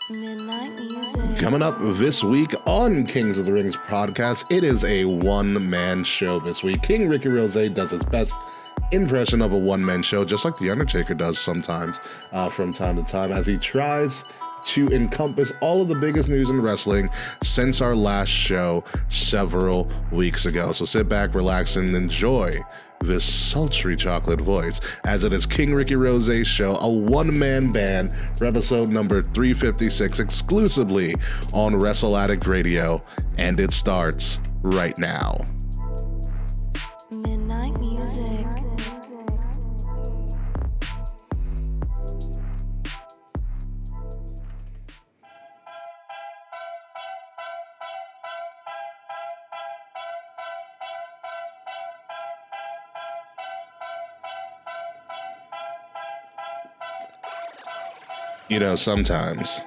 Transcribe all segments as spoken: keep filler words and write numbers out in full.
Midnight Music. Coming up this week on Kings of the Rings podcast, it is a one-man show this week. King Ricky Rose does his best impression of a one-man show, just like The Undertaker does sometimes uh, from time to time, as he tries to encompass all of the biggest news in wrestling since our last show several weeks ago. So sit back, relax, and enjoy this sultry chocolate voice, as it is King Ricky Rose's show, a one-man band, for episode number three fifty-six, exclusively on Wrestle Addict Radio, and it starts right now. Midnight Music. You know, sometimes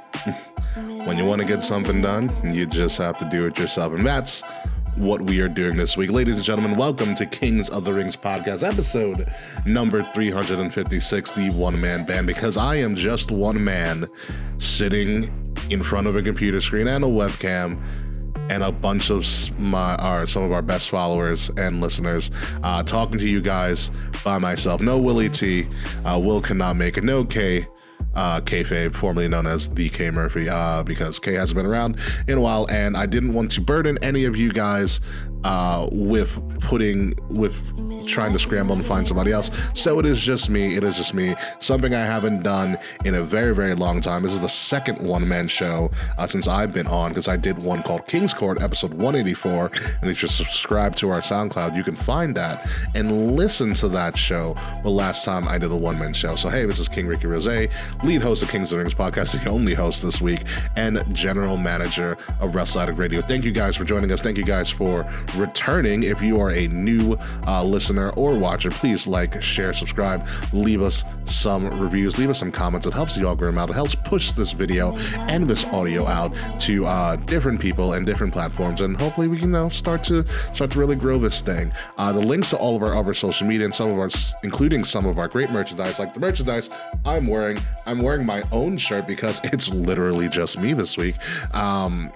when you want to get something done, you just have to do it yourself. And that's what we are doing this week. Ladies and gentlemen, welcome to Kings of the Rings podcast, episode number three fifty-six, the one-man band, because I am just one man sitting in front of a computer screen and a webcam and a bunch of my our some of our best followers and listeners uh, talking to you guys by myself. No Willie T. Uh, Will cannot make it. No K. Uh, Kayfabe, formerly known as the K Murphy, uh, because K hasn't been around in a while, and I didn't want to burden any of you guys uh, with putting, with trying to scramble and find somebody else. So it is just me. It is just me. Something I haven't done in a very, very long time. This is the second one-man show uh, since I've been on, because I did one called King's Court, episode one eighty-four, and if you subscribe to our SoundCloud, you can find that and listen to that show the last time I did a one-man show. So hey, this is King Ricky Rose, lead host of Kings of the Rings podcast, the only host this week, and general manager of Wrestle Addict Radio. Thank you guys for joining us. Thank you guys for returning. If you are a new uh, listener or watcher, please like, share, subscribe, leave us some reviews, leave us some comments. It helps the algorithm out. It helps push this video and this audio out to uh, different people and different platforms, and hopefully we can you know, start to start to really grow this thing. Uh, the links to all of our other social media and some of our, including some of our great merchandise, like the merchandise I'm wearing. I'm wearing my own shirt because it's literally just me this week. Um,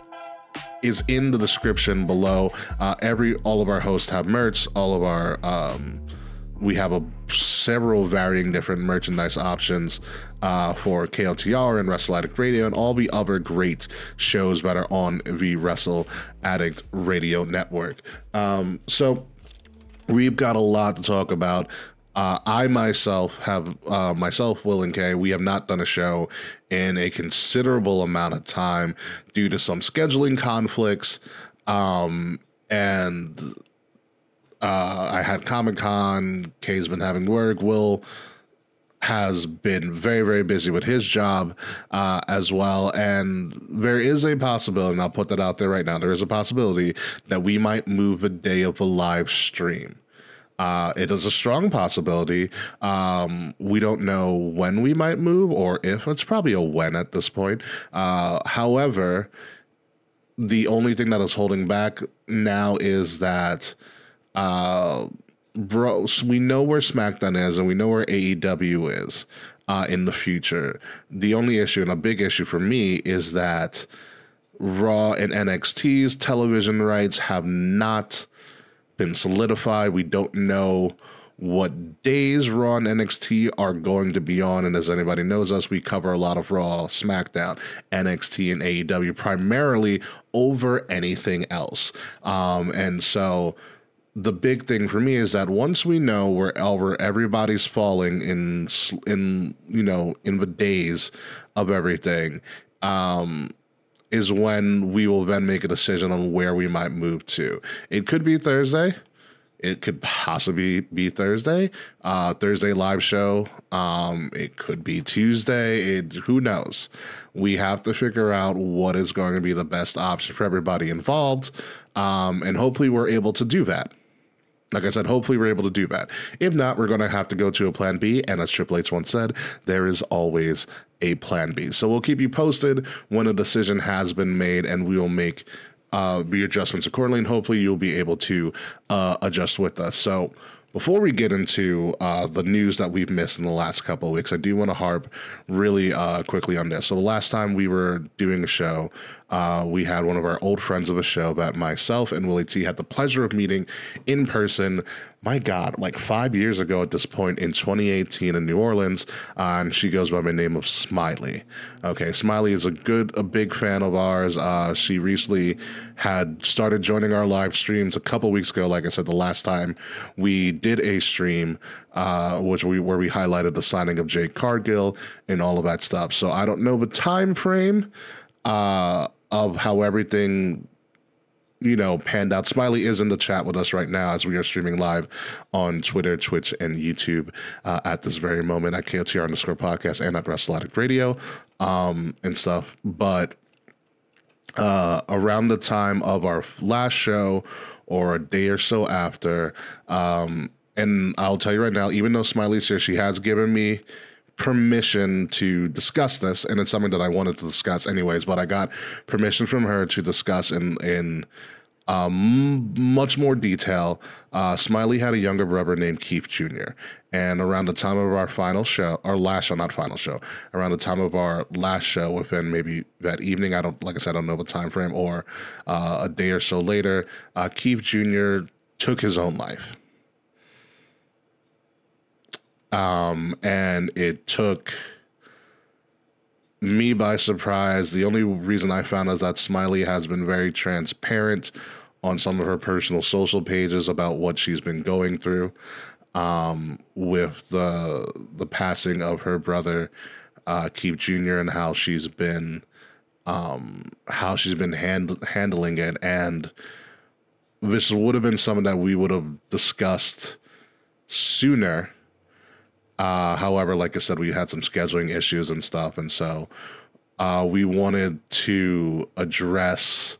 is in the description below. Uh, every all of our hosts have merch. All of our um, we have a several varying different merchandise options uh, for K O T R and Wrestle Addict Radio and all the other great shows that are on the Wrestle Addict Radio network. Um, so we've got a lot to talk about. Uh, I myself have, uh, myself, Will and Kay, we have not done a show in a considerable amount of time due to some scheduling conflicts. Um, and uh, I had Comic-Con, Kay's been having work, Will has been very, very busy with his job uh, as well. And there is a possibility, and I'll put that out there right now, there is a possibility that we might move a day of the live stream. Uh, it is a strong possibility. Um, we don't know when we might move or if. It's probably a when at this point. Uh, however, the only thing that is holding back now is that uh, bro, we know where SmackDown is and we know where A E W is uh, in the future. The only issue, and a big issue for me, is that Raw and N X T's television rights have not been solidified. We don't know what days Raw and N X T are going to be on, and as anybody knows us, we cover a lot of Raw, SmackDown, N X T, and A E W primarily over anything else. Um, and so the big thing for me is that once we know where, where everybody's falling in, in you know, in the days of everything, um, is when we will then make a decision on where we might move to. It could be Thursday. It could possibly be Thursday. Uh, Thursday live show. Um, it could be Tuesday. It, who knows? We have to figure out what is going to be the best option for everybody involved. Um, and hopefully we're able to do that. Like I said, hopefully we're able to do that. If not, we're going to have to go to a plan B. And as Triple H once said, there is always a plan B. So we'll keep you posted when a decision has been made, and we will make uh, the adjustments accordingly. And hopefully you'll be able to uh, adjust with us. So before we get into uh, the news that we've missed in the last couple of weeks, I do want to harp really uh, quickly on this. So the last time we were doing a show, uh, we had one of our old friends of a show that myself and Willie T had the pleasure of meeting in person. My God, like five years ago at this point in twenty eighteen in New Orleans, uh, and she goes by the name of Smiley. Okay, Smiley is a good, a big fan of ours. Uh, she recently had started joining our live streams a couple weeks ago. Like I said, the last time we did a stream, uh, which we where we highlighted the signing of Jade Cargill and all of that stuff. So I don't know the time frame uh, of how everything, you know, panned out. Smiley is in the chat with us right now as we are streaming live on Twitter, Twitch, and YouTube uh, at this very moment at K O T R underscore podcast and at WrestleAddict Radio um, and stuff. But uh, around the time of our last show or a day or so after, um, and I'll tell you right now, even though Smiley's here, she has given me permission to discuss this, and it's something that I wanted to discuss anyways, but I got permission from her to discuss in in um, much more detail. Uh, Smiley had a younger brother named Keith Junior, and around the time of our final show, our last show, not final show, around the time of our last show, within maybe that evening, I don't, like I said, I don't know the time frame, or uh, a day or so later, uh, Keith Junior took his own life. Um, and it took me by surprise. The only reason I found is that Smiley has been very transparent on some of her personal social pages about what she's been going through um, with the the passing of her brother, uh, Keith Junior, and how she's been um, how she's been hand- handling it. And this would have been something that we would have discussed sooner. Uh, however, like I said, we had some scheduling issues and stuff, and so uh, we wanted to address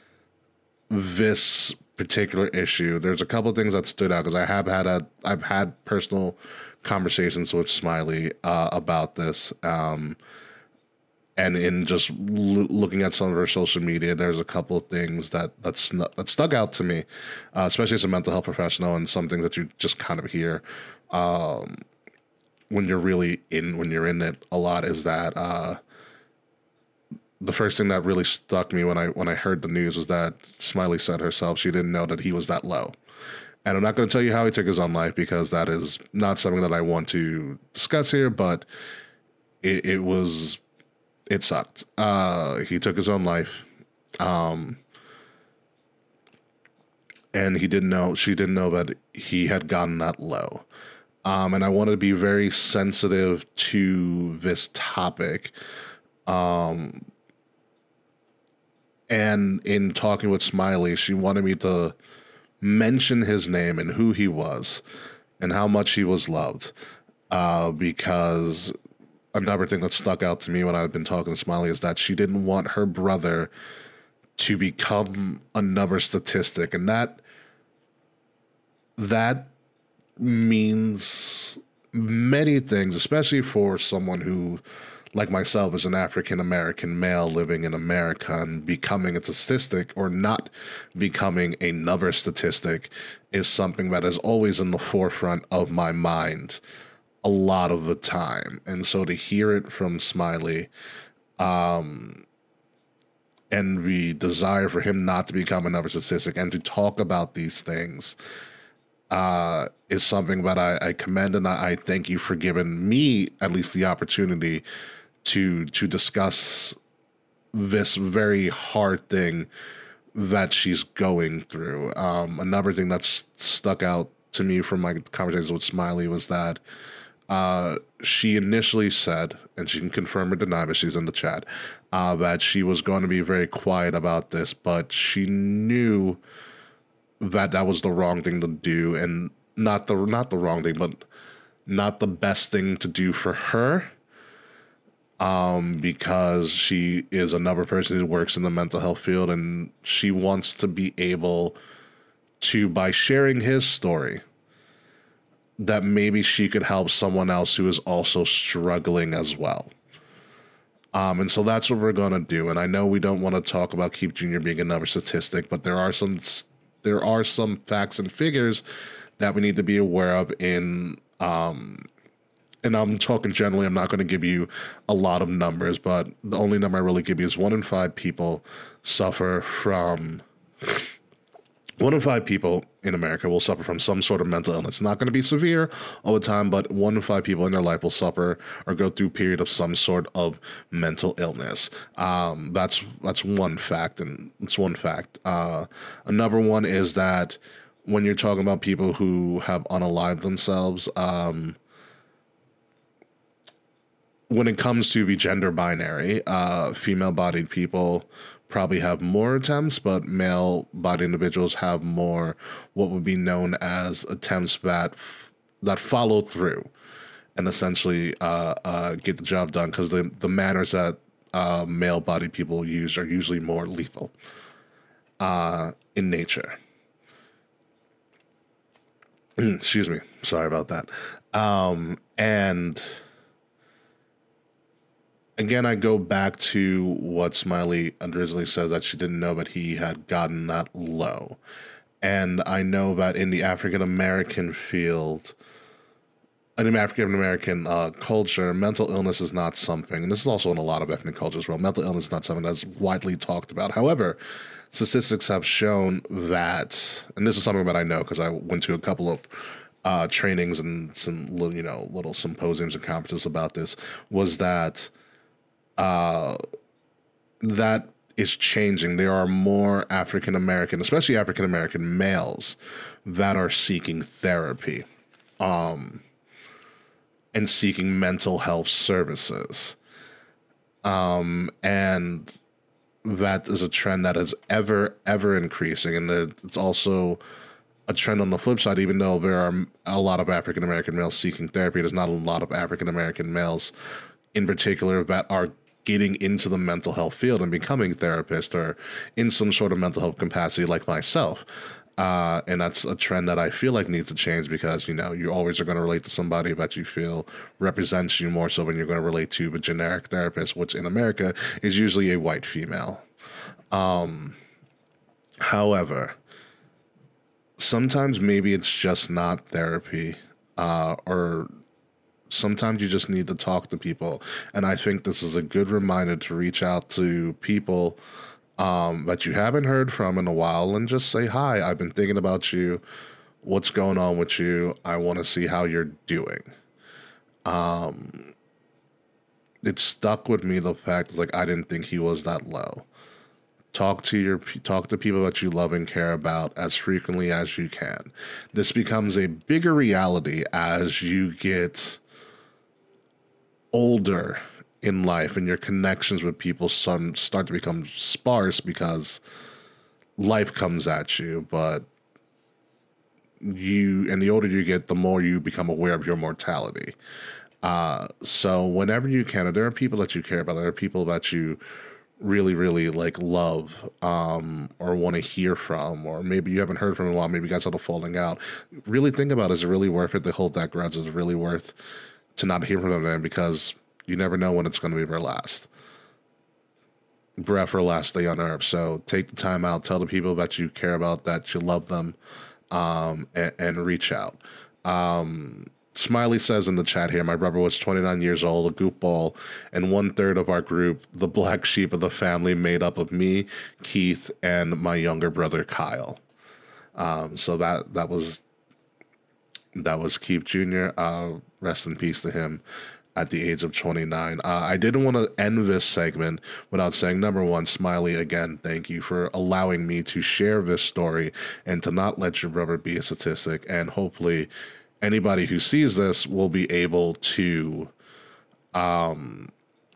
this particular issue. There's a couple of things that stood out because I have had a I've had personal conversations with Smiley uh, about this, um, and in just l- looking at some of her social media, there's a couple of things that that, sn- that stuck out to me, uh, especially as a mental health professional, and some things that you just kind of hear. Um, when you're really in, when you're in it a lot, is that uh, the first thing that really stuck me when I when I heard the news was that Smiley said herself she didn't know that he was that low. And I'm not going to tell you how he took his own life because that is not something that I want to discuss here, but it, it was, it sucked. Uh, he took his own life. Um, and he didn't know, she didn't know that he had gotten that low. Um, and I wanted to be very sensitive to this topic. Um, and in talking with Smiley, she wanted me to mention his name and who he was and how much he was loved. Uh, because another thing that stuck out to me when I've been talking to Smiley is that she didn't want her brother to become another statistic. And that, that, means many things, especially for someone who, like myself, is an African-American male living in America, and becoming a statistic or not becoming another statistic is something that is always in the forefront of my mind a lot of the time. And so to hear it from Smiley, um, and the desire for him not to become another statistic and to talk about these things Uh, is something that I, I commend, and I, I thank you for giving me at least the opportunity to to discuss this very hard thing that she's going through. Um, another thing that's stuck out to me from my conversations with Smiley was that uh, she initially said, and she can confirm or deny, but she's in the chat, uh, that she was going to be very quiet about this, but she knew that that was the wrong thing to do, and not the not the wrong thing, but not the best thing to do for her, um, because she is another person who works in the mental health field, and she wants to be able to, by sharing his story, that maybe she could help someone else who is also struggling as well. Um, and so that's what we're going to do. And I know we don't want to talk about Keith Junior being another statistic, but there are some there are some facts and figures that we need to be aware of in, um, and I'm talking generally, I'm not going to give you a lot of numbers, but the only number I really give you is one in five people suffer from, one in five people in America will suffer from some sort of mental illness. It's not going to be severe all the time, but one in five people in their life will suffer or go through a period of some sort of mental illness. Um, that's that's one fact, and it's one fact. Uh, another one is that when you're talking about people who have unalived themselves, um, when it comes to the gender binary, uh, female-bodied people probably have more attempts, but male-bodied individuals have more what would be known as attempts that that follow through and essentially uh, uh, get the job done, because the, the manners that uh, male-bodied people use are usually more lethal uh, in nature. Excuse me. Sorry about that. Um, and... Again, I go back to what Smiley originally said, that she didn't know that he had gotten that low. And I know that in the African-American field, in the African-American uh, culture, mental illness is not something, and this is also in a lot of ethnic cultures as well, mental illness is not something that's widely talked about. However, statistics have shown that, and this is something that I know because I went to a couple of uh, trainings and some, you know, little symposiums and conferences about this, was that Uh, that is changing. There are more African American, especially African American males, that are seeking therapy, um, and seeking mental health services. Um, and that is a trend that is ever, ever increasing. And it's also a trend on the flip side. Even though there are a lot of African American males seeking therapy, there's not a lot of African American males in particular that are getting into the mental health field and becoming therapists or in some sort of mental health capacity like myself. Uh, and that's a trend that I feel like needs to change, because, you know, you always are going to relate to somebody that you feel represents you more so when you're going to relate to the generic therapist, which in America is usually a white female. Um, however, sometimes maybe it's just not therapy, uh, or sometimes you just need to talk to people. And I think this is a good reminder to reach out to people um, that you haven't heard from in a while and just say, hi, I've been thinking about you. What's going on with you? I want to see how you're doing. Um, it stuck with me, the fact like I didn't think he was that low. Talk to your talk to people that you love and care about as frequently as you can. This becomes a bigger reality as you get older in life and your connections with people some start to become sparse because life comes at you. But you, and the older you get, the more you become aware of your mortality. Uh, so whenever you can, there are people that you care about, there are people that you really, really like love, um, or want to hear from, or maybe you haven't heard from in a while, maybe you guys had a falling out. Really think about, is it really worth it to hold that grudge? Is it really worth to not hear from them, because you never know when it's going to be their last breath or last day on earth. So take the time out, tell the people that you care about that you love them, um, and, and reach out. Um, Smiley says in the chat here, my brother was twenty-nine years old, a goofball, and one third of our group, the black sheep of the family, made up of me, Keith, and my younger brother, Kyle. Um, so that, that was, that was Keith Junior Uh, rest in peace to him at the age of twenty-nine. Uh, I didn't want to end this segment without saying, number one, Smiley, again, thank you for allowing me to share this story and to not let your brother be a statistic. And hopefully anybody who sees this will be able to, um,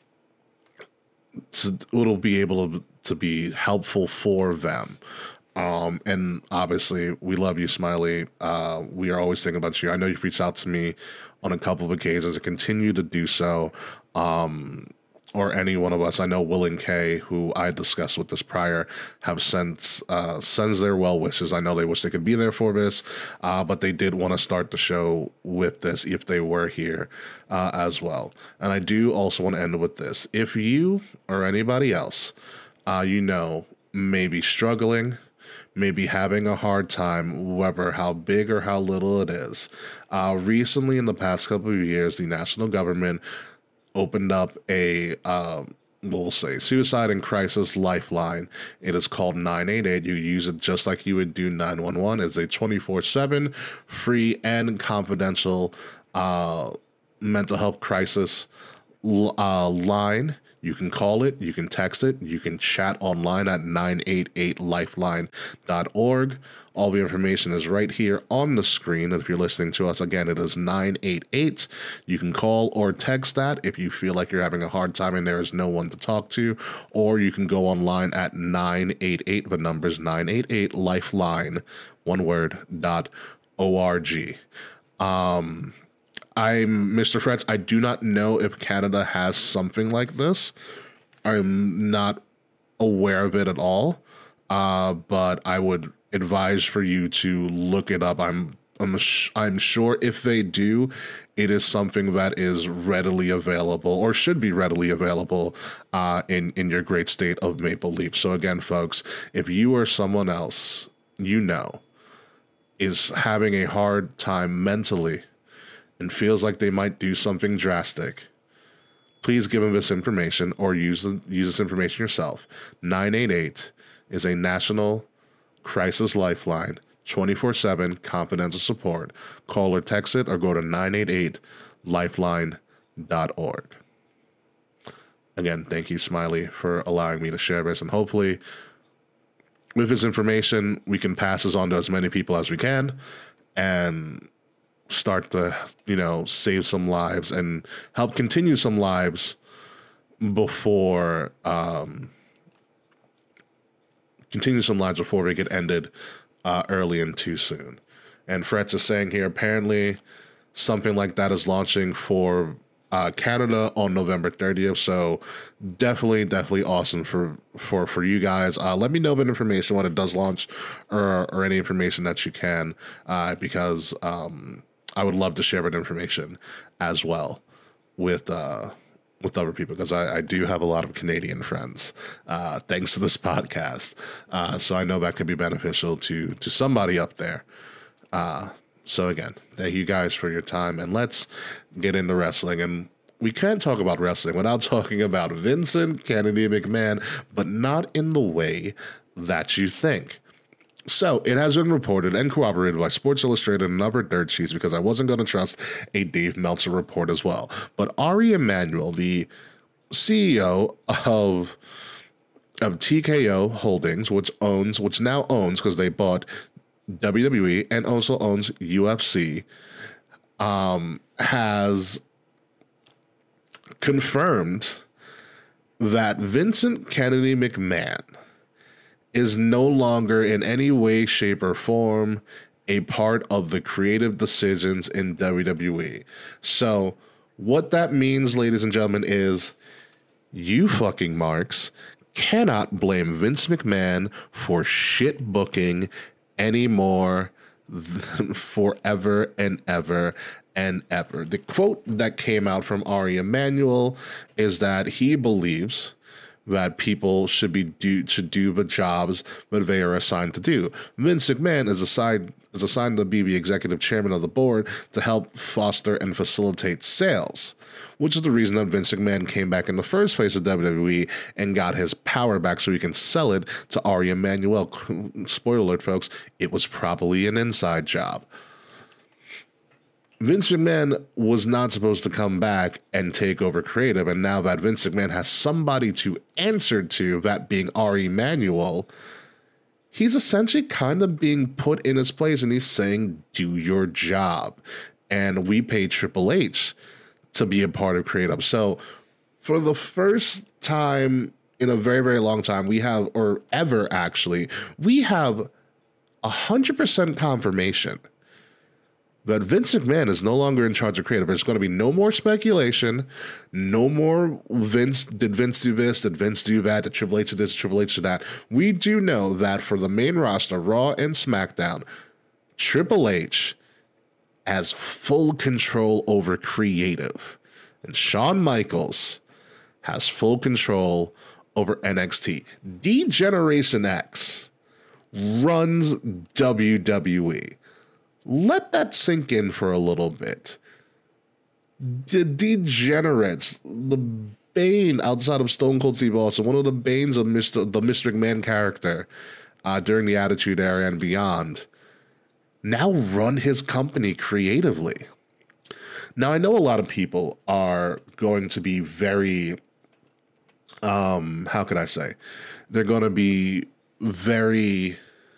to, it'll be able to, to be helpful for them. Um, and obviously we love you, Smiley. Uh, we are always thinking about you. I know you've reached out to me on a couple of occasions and continue to do so. Um, or any one of us. I know Will and Kay, who I discussed with this prior, have sent uh, sends their well wishes. I know they wish they could be there for this, uh, but they did want to start the show with this if they were here uh, as well. And I do also want to end with this. If you or anybody else, uh, you know, may be struggling, may be having a hard time, whether how big or how little it is. Uh, recently, in the past couple of years, the national government opened up a, uh, we'll say, suicide and crisis lifeline. It is called nine eight eight. You use it just like you would do nine one one. It's a twenty-four seven free and confidential uh, mental health crisis uh, line. You can call it, you can text it, you can chat online at nine eight eight lifeline dot org. All the information is right here on the screen. If you're listening to us, again, it is nine eight eight. You can call or text that if you feel like you're having a hard time and there is no one to talk to, or you can go online at nine eight eight, the number's nine eight eight lifeline, one word, dot org. Um... I'm Mister Fretz. I do not know if Canada has something like this. I'm not aware of it at all, uh, but I would advise for you to look it up. I'm I'm I'm sure if they do, it is something that is readily available or should be readily available uh, in in your great state of Maple Leaf. So again, folks, if you or someone else you know is having a hard time mentally and feels like they might do something drastic, please give them this information or use the, use this information yourself. nine eight eight is a national crisis lifeline, twenty-four seven confidential support. Call or text it or go to nine eight eight lifeline dot org. Again, thank you, Smiley, for allowing me to share this, and hopefully with this information, we can pass this on to as many people as we can and start to, you know, save some lives and help continue some lives before, um, continue some lives before they get ended uh, early and too soon. And Fretz is saying here, apparently something like that is launching for uh, Canada on November thirtieth. So definitely, definitely awesome for, for, for you guys. Uh, let me know that information when it does launch or, or any information that you can, uh, because, um, I would love to share that information as well with uh, with other people, because I, I do have a lot of Canadian friends, uh, thanks to this podcast. Uh, so I know that could be beneficial to to somebody up there. Uh, so again, thank you guys for your time, and let's get into wrestling. And we can't talk about wrestling without talking about Vincent Kennedy McMahon, but not in the way that you think. So, it has been reported and corroborated by Sports Illustrated and other dirt sheets, because I wasn't going to trust a Dave Meltzer report as well. But Ari Emanuel, the C E O of of T K O Holdings, which owns, which now owns, because they bought W W E and also owns U F C, um, has confirmed that Vincent Kennedy McMahon is no longer in any way, shape, or form a part of the creative decisions in W W E. So what that means, ladies and gentlemen, is you fucking marks cannot blame Vince McMahon for shit booking anymore forever and ever and ever. The quote that came out from Ari Emanuel is that he believes that people should be do should do the jobs that they are assigned to do. Vince McMahon is assigned is assigned to be the executive chairman of the board to help foster and facilitate sales, which is the reason that Vince McMahon came back in the first place at W W E and got his power back so he can sell it to Ari Emanuel. Spoiler alert, folks, it was probably an inside job. Vince McMahon was not supposed to come back and take over creative, and now that Vince McMahon has somebody to answer to, that being Ari Emanuel, he's essentially kind of being put in his place, and he's saying, do your job. And we pay Triple H to be a part of creative. So for the first time in a very, very long time, we have, or ever actually, we have one hundred percent confirmation that Vince McMahon is no longer in charge of creative. There's going to be no more speculation, no more Vince, did Vince do this, did Vince do that, did Triple H do this, did Triple H do that. We do know that for the main roster, Raw and SmackDown, Triple H has full control over creative. And Shawn Michaels has full control over N X T. D-Generation X runs W W E. Let that sink in for a little bit. The degenerates, the bane outside of Stone Cold Steve Austin, one of the banes of Mister the Mister McMahon character uh, during the Attitude Era and beyond, now run his company creatively. Now, I know a lot of people are going to be very, um, how could I say? They're going to be very,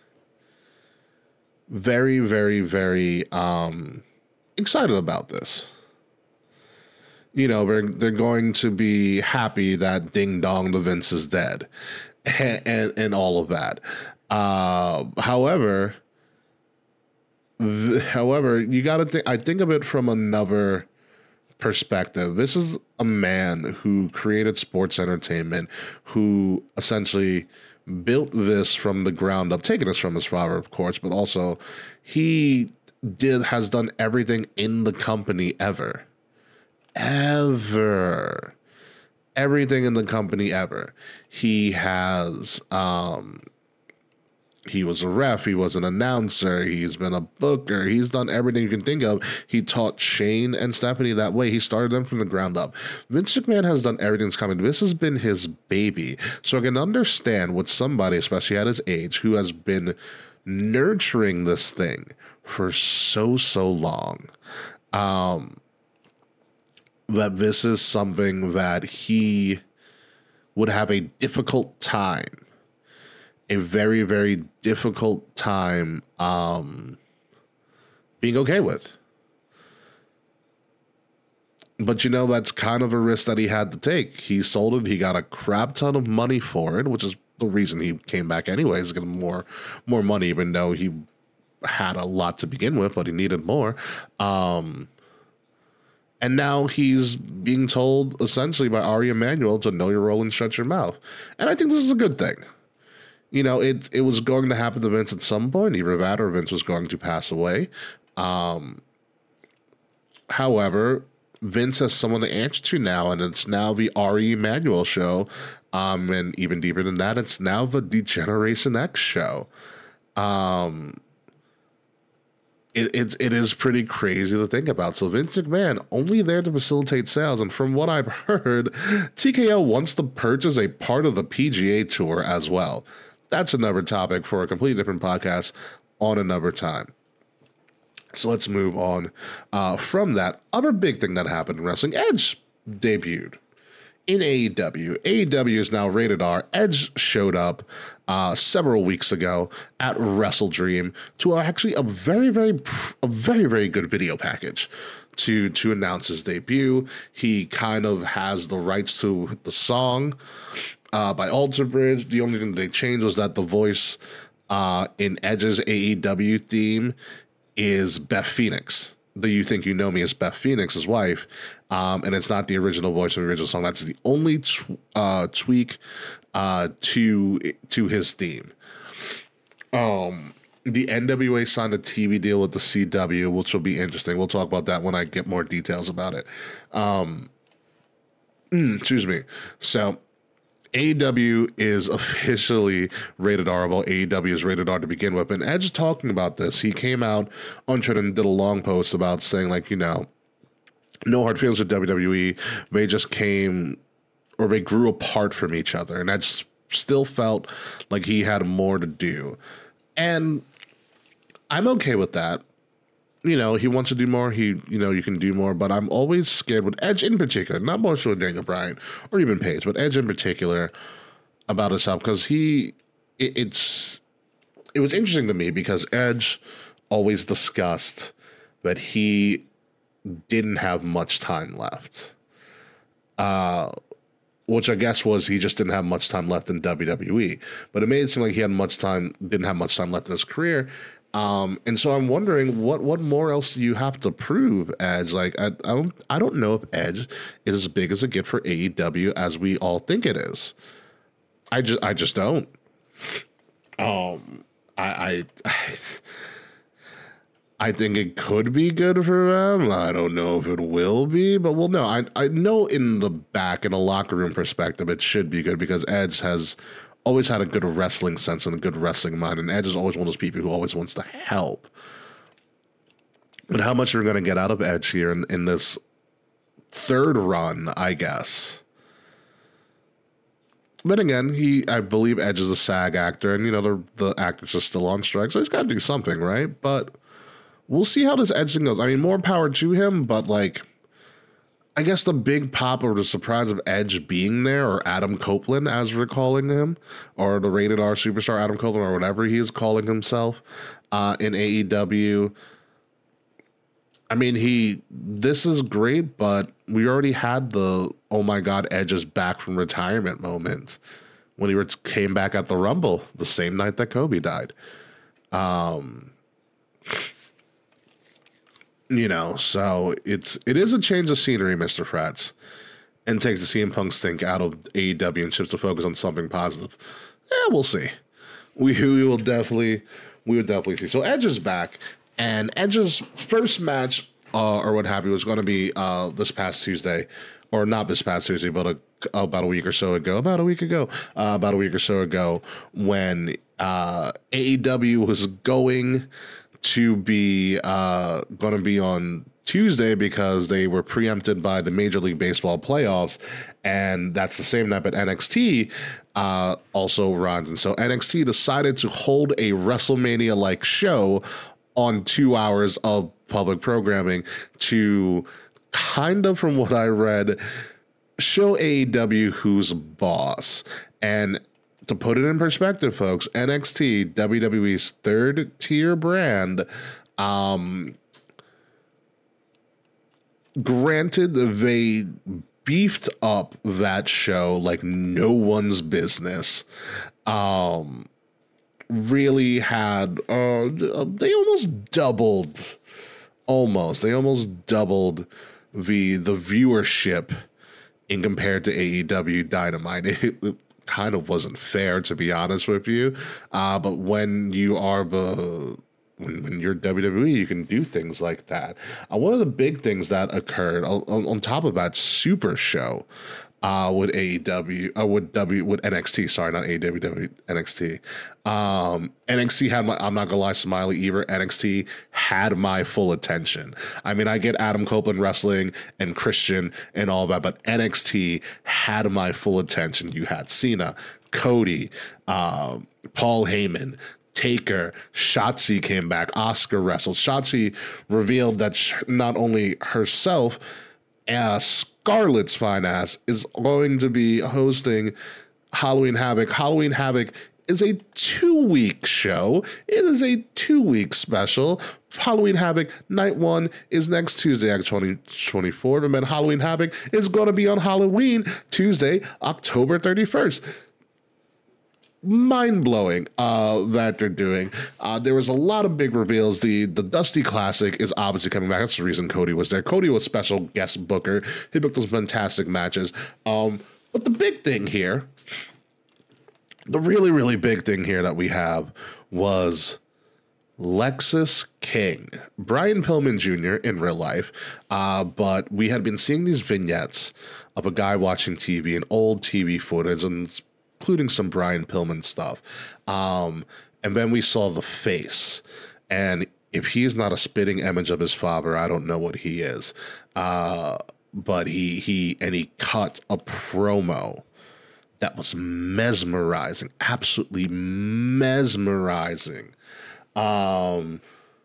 very, very, very um, excited about this. You know, they're, they're going to be happy that Ding Dong the Vince is dead and, and, and all of that. Uh, however, th- however, you got to think, I think of it from another perspective. This is a man who created sports entertainment, who essentially built this from the ground up, taking this from his father, of course, but also he did, has done everything in the company ever. Ever. Everything in the company ever. He has, um, he was a ref, he was an announcer, he's been a booker, he's done everything you can think of. He taught Shane and Stephanie that way. He started them from the ground up. Vince McMahon has done everything that's coming. This has been his baby. So I can understand what somebody, especially at his age, who has been nurturing this thing for so, so long, um, that this is something that he would have a difficult time, a very, very difficult time um, being okay with. But, you know, that's kind of a risk that he had to take. He sold it. He got a crap ton of money for it, which is the reason he came back anyways, getting more, more money, even though he had a lot to begin with, but he needed more. Um And now he's being told, essentially, by Ari Emanuel to know your role and shut your mouth. And I think this is a good thing. You know, it it was going to happen to Vince at some point. Either that or Vince was going to pass away. Um, however, Vince has someone to answer to now, and it's now the Ari Emanuel show. Um, and even deeper than that, it's now the Degeneration X show. Um... It, it's, it is pretty crazy to think about. So Vince McMahon only there to facilitate sales. And from what I've heard, T K O wants to purchase a part of the P G A Tour as well. That's another topic for a completely different podcast on another time. So let's move on uh, from that. Other big thing that happened in wrestling, Edge debuted in A E W. A E W is now rated R. Edge showed up uh, several weeks ago at Wrestle Dream to actually a very, very, a very, very good video package to to announce his debut. He kind of has the rights to the song uh, by Alter Bridge. The only thing they changed was that the voice uh, in Edge's A E W theme is Beth Phoenix. The You Think You Know Me is Beth Phoenix's wife, um, and it's not the original voice of the original song. That's the only tw- uh, tweak uh, to to his theme. Um, the N W A signed a T V deal with the C W, which will be interesting. We'll talk about that when I get more details about it. Um, mm, excuse me. So A E W is officially rated R. Well, A E W is rated R to begin with. And Edge talking about this, he came out on Twitter and did a long post about saying, like, you know, no hard feelings with W W E. They just came, or they grew apart from each other. And Edge still felt like he had more to do. And I'm okay with that. You know, he wants to do more. He, you know, you can do more. But I'm always scared with Edge in particular, not more so with Daniel Bryan or even Paige, but Edge in particular about himself, because he, it, it's, it was interesting to me because Edge always discussed that he didn't have much time left, uh, which I guess was he just didn't have much time left in W W E. But it made it seem like he had much time, didn't have much time left in his career. Um, and so I'm wondering what, what more else do you have to prove, Edge? Like, I, I don't, I don't know if Edge is as big as a get for A E W as we all think it is. I just, I just don't. Um, I, I, I think it could be good for them. I don't know if it will be, but well, no, I, I know in the back, in a locker room perspective, it should be good because Edge has always had a good wrestling sense and a good wrestling mind, and Edge is always one of those people who always wants to help. But how much are we going to get out of Edge here in, in this third run, I guess? But again, he I believe Edge is a SAG actor, and, you know, the, the actors are still on strike, so he's got to do something, right? But we'll see how this Edge thing goes. I mean, more power to him, but, like, I guess the big pop or the surprise of Edge being there, or Adam Copeland, as we're calling him, or the rated R superstar Adam Copeland, or whatever he is calling himself, uh, in A E W. I mean, he, this is great, but we already had the, oh my God, Edge is back from retirement moment when he ret- came back at the Rumble the same night that Kobe died. Um, you know, so it's, it is a change of scenery, Mister Frats, and takes the C M Punk stink out of A E W and shifts the focus on something positive. Yeah, we'll see. We, we will definitely, we will definitely see. So Edge is back. And Edge's first match, uh, or what have you, was going to be uh, this past Tuesday, or not this past Tuesday, but a, about a week or so ago, about a week ago, uh, about a week or so ago, when uh, A E W was going to be uh, going to be on Tuesday because they were preempted by the Major League Baseball playoffs, and that's the same night, but N X T uh, also runs, and so N X T decided to hold a WrestleMania-like show on two hours of public programming to kind of, from what I read, show A E W who's boss. And to put it in perspective, folks, N X T, W W E's third tier brand, um, granted, they beefed up that show like no one's business. Um, really had, uh, they almost doubled, almost, they almost doubled the the viewership in compared to A E W Dynamite. It, it kind of wasn't fair, to be honest with you. Uh, but when you are the, when, when you're W W E, you can do things like that. Uh, one of the big things that occurred on, on top of that Super Show, Uh, with A E W, uh, with W, with N X T, sorry, not A E W, W N X T. Um, N X T had my, I'm not gonna lie, Smiley either. N X T had my full attention. I mean, I get Adam Copeland wrestling and Christian and all that, but N X T had my full attention. You had Cena, Cody, uh, Paul Heyman, Taker, Shotzi came back, Asuka wrestled. Shotzi revealed that sh- not only herself, uh, Scarlett's fine ass is going to be hosting Halloween Havoc. Halloween Havoc is a two-week show. It is a two-week special. Halloween Havoc night one is next Tuesday, October twenty-fourth, and then Halloween Havoc is going to be on Halloween, Tuesday, October thirty-first. Mind-blowing uh, that they're doing. Uh, there was a lot of big reveals. The the Dusty Classic is obviously coming back. That's the reason Cody was there. Cody was special guest booker. He booked some fantastic matches. Um, but the big thing here, the really, really big thing here that we have was Lexis King. Brian Pillman Junior in real life. Uh, but we had been seeing these vignettes of a guy watching T V and old T V footage, and including some Brian Pillman stuff. Um, and then we saw the face. And if he's not a spitting image of his father, I don't know what he is. Uh, but he, he, and he cut a promo that was mesmerizing, absolutely mesmerizing. Um,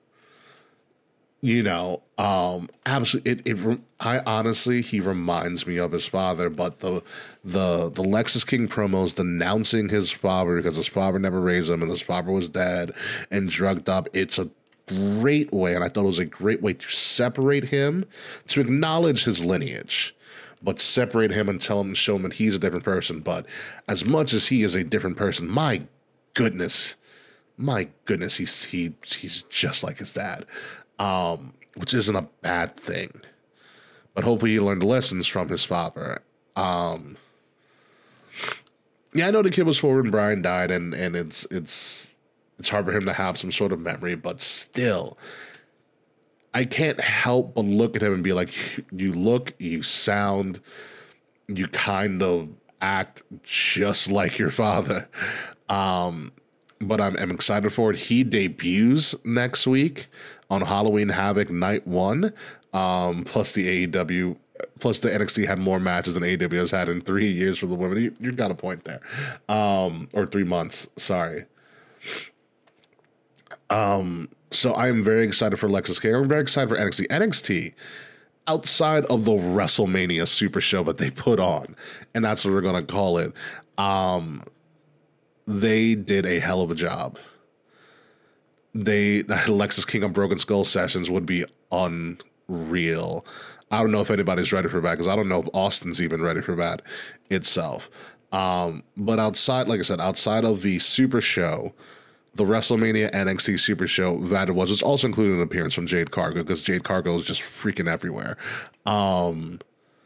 you know, um, absolutely. It, it, I honestly, he reminds me of his father, but the, the, the Lexis King promos denouncing his father because his father never raised him and his father was dead and drugged up. It's a great way. And I thought it was a great way to separate him, to acknowledge his lineage, but separate him and tell him, show him that he's a different person. But as much as he is a different person, my goodness, my goodness, he's, he, he's just like his dad. Um, which isn't a bad thing, but hopefully he learned lessons from his father. Um, yeah, I know the kid was four when Brian died, and, and it's it's it's hard for him to have some sort of memory, but still, I can't help but look at him and be like, you look, you sound, you kind of act just like your father. Um, but I'm, I'm excited for it. He debuts next week on Halloween Havoc Night One. Um, plus the A E W, plus the N X T had more matches than A E W has had in three years for the women. You, you got a point there, um, or three months. Sorry. Um, so I am very excited for Lexis King. I'm very excited for N X T. N X T, outside of the WrestleMania Super Show that they put on, and that's what we're gonna call it. Um, they did a hell of a job. They Lexis King on Broken Skull sessions would be unreal. I don't know if anybody's ready for that because I don't know if Austin's even ready for that itself. Um, but outside, like I said, outside of the Super Show, the WrestleMania N X T Super Show that it was, which also included an appearance from Jade Cargill because Jade Cargill is just freaking everywhere. Um,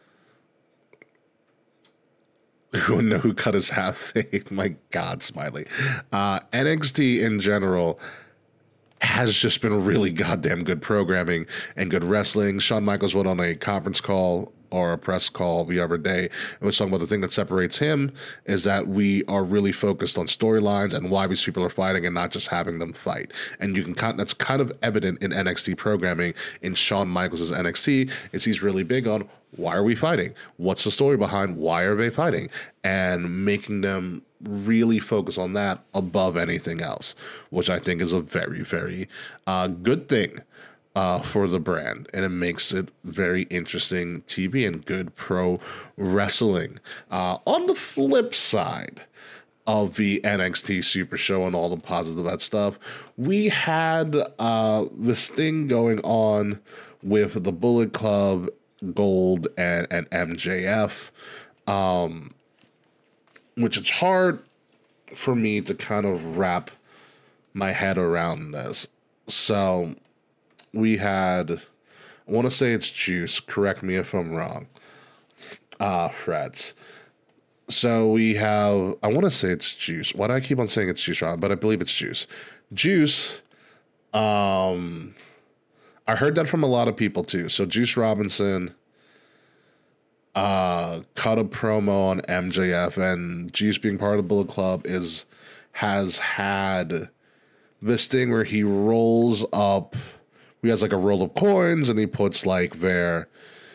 who know who cut his half face? My God, Smiley. Uh, N X T in general has just been really goddamn good programming and good wrestling. Shawn Michaels went on a conference call or a press call the other day and was talking about the thing that separates him is that we are really focused on storylines and why these people are fighting and not just having them fight. And you can that's kind of evident in N X T programming in Shawn Michaels' N X T is he's really big on why are we fighting? What's the story behind why are they fighting? And making them really focus on that above anything else, which I think is a very, very uh, good thing uh, for the brand. And it makes it very interesting T V and good pro wrestling. Uh, on the flip side of the N X T Super Show and all the positive that stuff, we had uh, this thing going on with the Bullet Club, Gold, and, and M J F. Um, which it's hard for me to kind of wrap my head around this. So we had, I want to say it's Juice. Correct me if I'm wrong. Ah, uh, Freds. So we have, I want to say it's Juice. Why do I keep on saying it's Juice, Rob? But I believe it's Juice. Juice, um, I heard that from a lot of people too. So Juice Robinson Uh, cut a promo on M J F, and Juice being part of the Bullet Club is has had this thing where he rolls up. He has like a roll of coins, and he puts like their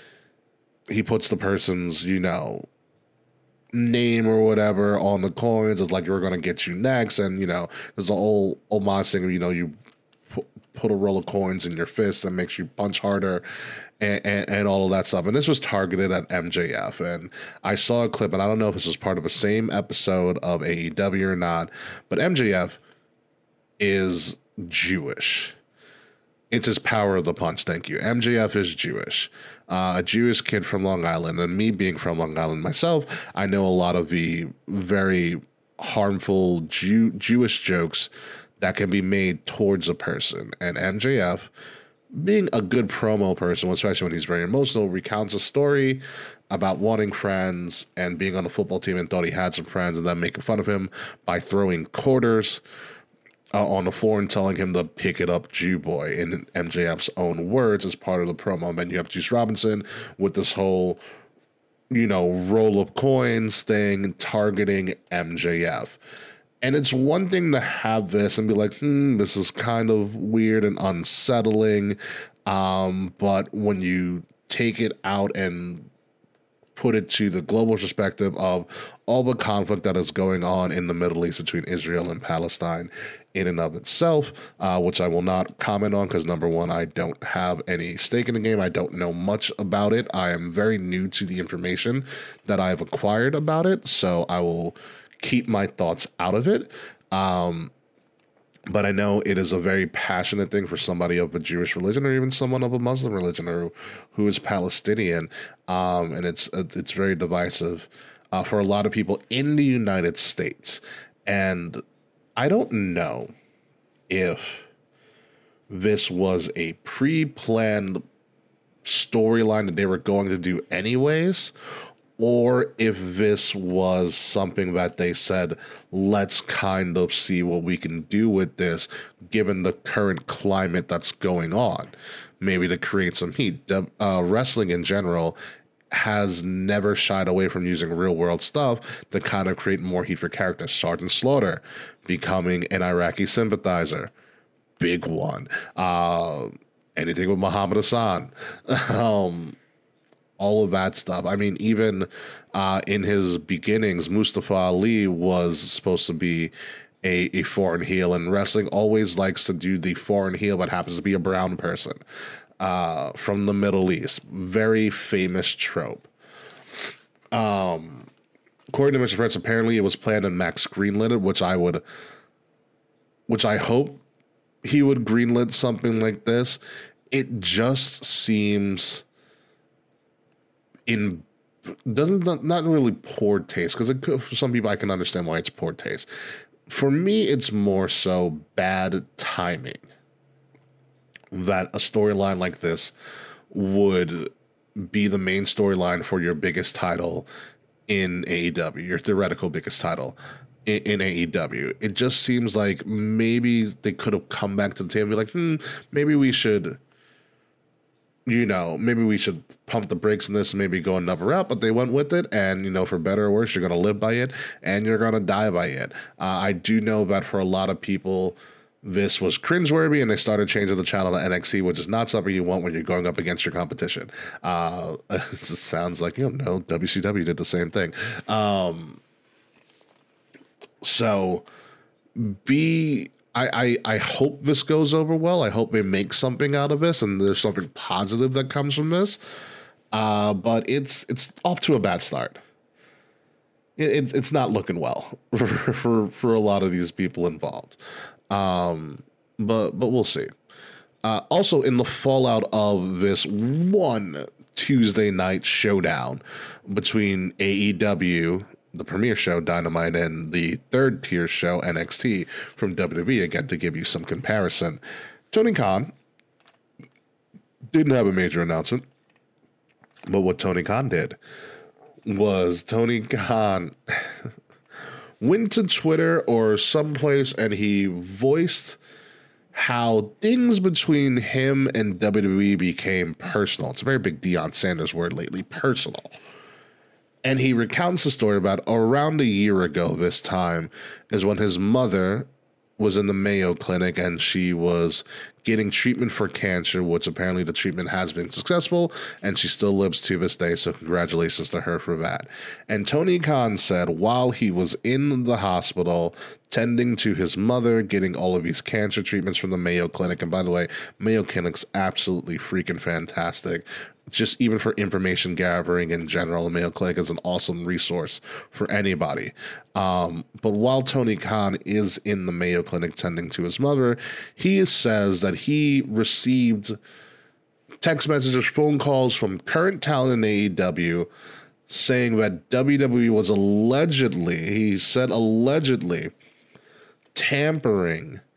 he puts the person's you know name or whatever on the coins. It's like we're gonna get you next, and you know there's a whole homage thing. You know you pu- put a roll of coins in your fist that makes you punch harder. And, and, and all of that stuff. And this was targeted at M J F. And I saw a clip, and I don't know if this was part of the same episode of A E W or not, but M J F is Jewish. It's his power of the punch, thank you. M J F is Jewish. Uh, a Jewish kid from Long Island. And me being from Long Island myself, I know a lot of the very harmful Jew, Jewish jokes that can be made towards a person. And M J F, being a good promo person, especially when he's very emotional, recounts a story about wanting friends and being on a football team and thought he had some friends and then making fun of him by throwing quarters uh, on the floor and telling him to pick it up, Jew boy, in M J F's own words as part of the promo. And then you have Juice Robinson with this whole, you know, roll of coins thing targeting M J F. And it's one thing to have this and be like, hmm, this is kind of weird and unsettling. Um, but when you take it out and put it to the global perspective of all the conflict that is going on in the Middle East between Israel and Palestine in and of itself, uh, which I will not comment on because, number one, I don't have any stake in the game. I don't know much about it. I am very new to the information that I've acquired about it, so I will keep my thoughts out of it. Um, but I know it is a very passionate thing for somebody of a Jewish religion or even someone of a Muslim religion or who is Palestinian. Um, and it's, it's very divisive uh, for a lot of people in the United States. And I don't know if this was a pre-planned storyline that they were going to do anyways, or if this was something that they said, let's kind of see what we can do with this, given the current climate that's going on, maybe to create some heat. Uh, wrestling in general has never shied away from using real world stuff to kind of create more heat for characters. Sergeant Slaughter becoming an Iraqi sympathizer, big one. Uh, anything with Muhammad Hassan, um, all of that stuff. I mean, even uh, in his beginnings, Mustafa Ali was supposed to be a, a foreign heel, and wrestling always likes to do the foreign heel, but happens to be a brown person. Uh, from the Middle East. Very famous trope. Um, according to Mister Prince, apparently it was planned and Max greenlit it, which I would, which I hope he would greenlit something like this. It just seems in, doesn't, not, not really poor taste, because it could, for some people I can understand why it's poor taste. For me, it's more so bad timing that a storyline like this would be the main storyline for your biggest title in A E W, your theoretical biggest title in, in A E W. It just seems like maybe they could have come back to the table and be like, hmm, maybe we should, you know, maybe we should pump the brakes on this and maybe go another route, but they went with it, and, you know, for better or worse, you're going to live by it, and you're going to die by it. Uh, I do know that for a lot of people, this was cringeworthy, and they started changing the channel to N X T, which is not something you want when you're going up against your competition. Uh, it sounds like, you know, no, W C W did the same thing. Um, so, B, I, I, I hope this goes over well. I hope they make something out of this, and there's something positive that comes from this. Uh, but it's it's off to a bad start. It, it, it's not looking well for, for for a lot of these people involved. Um, but but we'll see. Uh, also, in the fallout of this one Tuesday night showdown between A E W, the premier show Dynamite, and the third tier show N X T from W W E, again to give you some comparison, Tony Khan didn't have a major announcement, but what Tony Khan did was Tony Khan went to Twitter or someplace and he voiced how things between him and W W E became personal. It's a very big Deion Sanders word lately, personal. And he recounts the story about around a year ago this time is when his mother was in the Mayo Clinic and she was getting treatment for cancer, which apparently the treatment has been successful, and she still lives to this day, so congratulations to her for that. And Tony Khan said while he was in the hospital tending to his mother, getting all of these cancer treatments from the Mayo Clinic, and by the way, Mayo Clinic's absolutely freaking fantastic. Just even for information gathering in general, the Mayo Clinic is an awesome resource for anybody. Um, but while Tony Khan is in the Mayo Clinic tending to his mother, he says that he received text messages, phone calls from current talent in A E W saying that W W E was allegedly, he said allegedly, tampering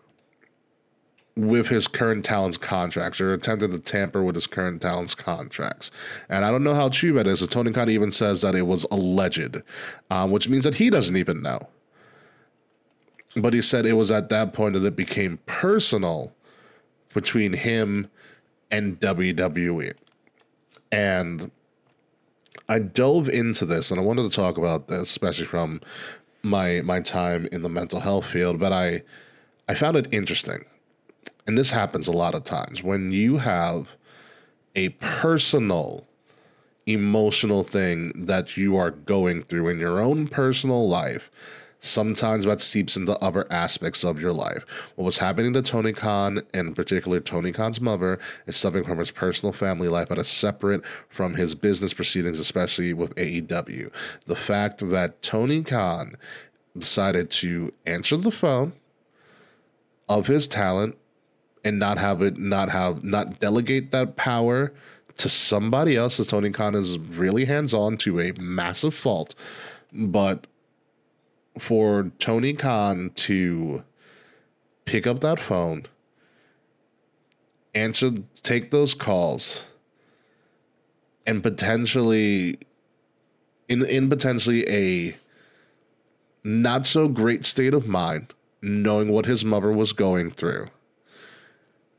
with his current talent's contracts, or attempted to tamper with his current talent's contracts. And I don't know how true that is. Tony Khan even says that it was alleged, um, which means that he doesn't even know. But he said it was at that point that it became personal between him and W W E. And I dove into this, and I wanted to talk about this, especially from my my time in the mental health field, but I I found it interesting. And this happens a lot of times when you have a personal, emotional thing that you are going through in your own personal life. Sometimes that seeps into other aspects of your life. What was happening to Tony Khan, and in particular Tony Khan's mother, is something from his personal family life that is separate from his business proceedings, especially with A E W. The fact that Tony Khan decided to answer the phone of his talent and not have it, not have, not delegate that power to somebody else, as Tony Khan is really hands-on to a massive fault. But for Tony Khan to pick up that phone, answer, take those calls, and potentially, in in potentially a not so great state of mind, knowing what his mother was going through,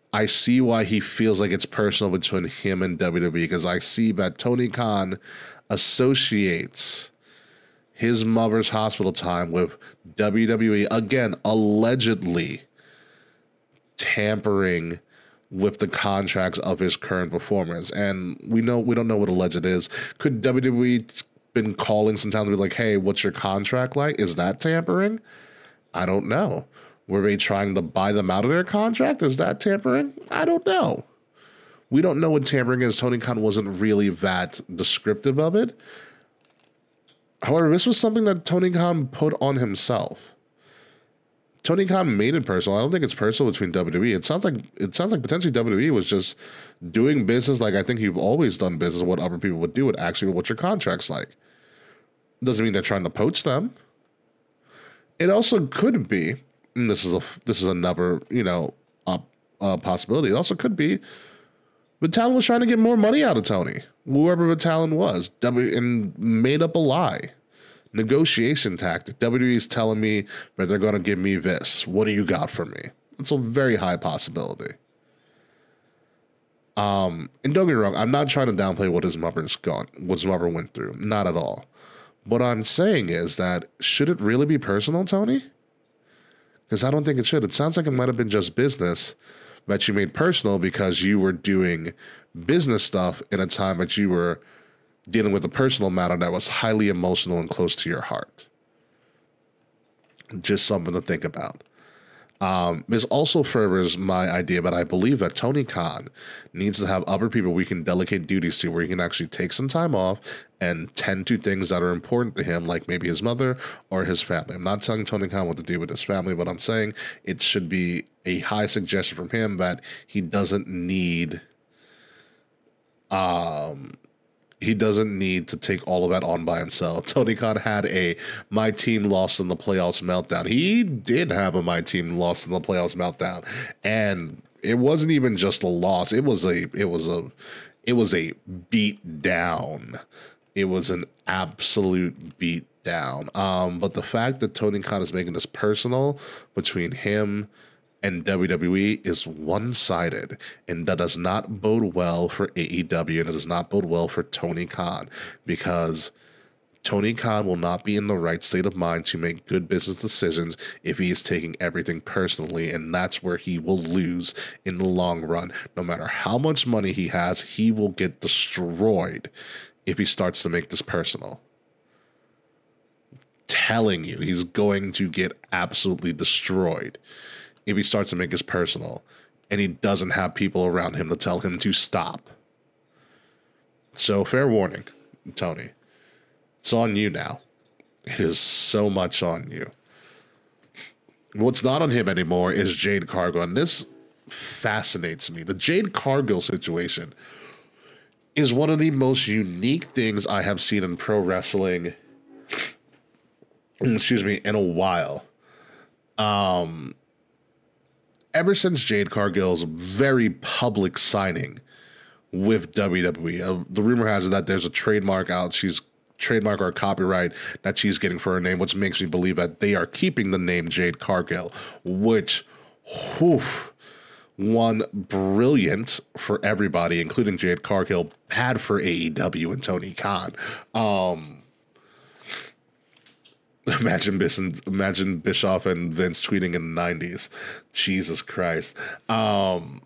I see why he feels like it's personal between him and W W E, because I see that Tony Khan associates his mother's hospital time with W W E, again, allegedly tampering with the contracts of his current performers. And we know we don't know what alleged is. Could W W E been calling sometimes to be like, hey, what's your contract like? Is that tampering? I don't know. Were they trying to buy them out of their contract? Is that tampering? I don't know. We don't know what tampering is. Tony Khan wasn't really that descriptive of it. However, this was something that Tony Khan put on himself. Tony Khan made it personal. I don't think it's personal between W W E. It sounds like it sounds like potentially W W E was just doing business like I think you've always done business, what other people would do, would actually what your contract's like. Doesn't mean they're trying to poach them. It also could be, and this is a this is another, you know, uh, uh, possibility. It also could be Vitalian was trying to get more money out of Tony, whoever Vitalian was, W and made up a lie. Negotiation tactic. W W E is telling me that they're going to give me this. What do you got for me? It's a very high possibility. Um, and don't get me wrong, I'm not trying to downplay what his mother's gone, what his mother went through. Not at all. What I'm saying is that, should it really be personal, Tony? Because I don't think it should. It sounds like it might have been just business that you made personal because you were doing business stuff in a time that you were dealing with a personal matter that was highly emotional and close to your heart. Just something to think about. Um, this also furthers my idea, but I believe that Tony Khan needs to have other people we can delegate duties to, where he can actually take some time off and tend to things that are important to him, like maybe his mother or his family. I'm not telling Tony Khan what to do with his family, but I'm saying it should be a high suggestion from him that he doesn't need... Um, He doesn't need to take all of that on by himself. Tony Khan had a my team lost in the playoffs meltdown. He did have a my team lost in the playoffs meltdown. And it wasn't even just a loss. It was a it was a it was a beat down. It was an absolute beat down. Um, but the fact that Tony Khan is making this personal between him and W W E is one-sided, and that does not bode well for A E W, and it does not bode well for Tony Khan, because Tony Khan will not be in the right state of mind to make good business decisions if he is taking everything personally, and that's where he will lose in the long run. No matter how much money he has, he will get destroyed if he starts to make this personal. Telling you, he's going to get absolutely destroyed if he starts to make this personal and he doesn't have people around him to tell him to stop. So fair warning, Tony. It's on you now. It is so much on you. What's not on him anymore is Jade Cargill, and this fascinates me. The Jade Cargill situation is one of the most unique things I have seen in pro wrestling, excuse me, in a while. Um... Ever since Jade Cargill's very public signing with W W E, uh, the rumor has it that there's a trademark out. She's trademark or copyright that she's getting for her name, which makes me believe that they are keeping the name Jade Cargill, which, whew, one, brilliant for everybody, including Jade Cargill, bad for A E W and Tony Khan. Um... Imagine, Bis- imagine Bischoff and Vince tweeting in the nineties. Jesus Christ. Um,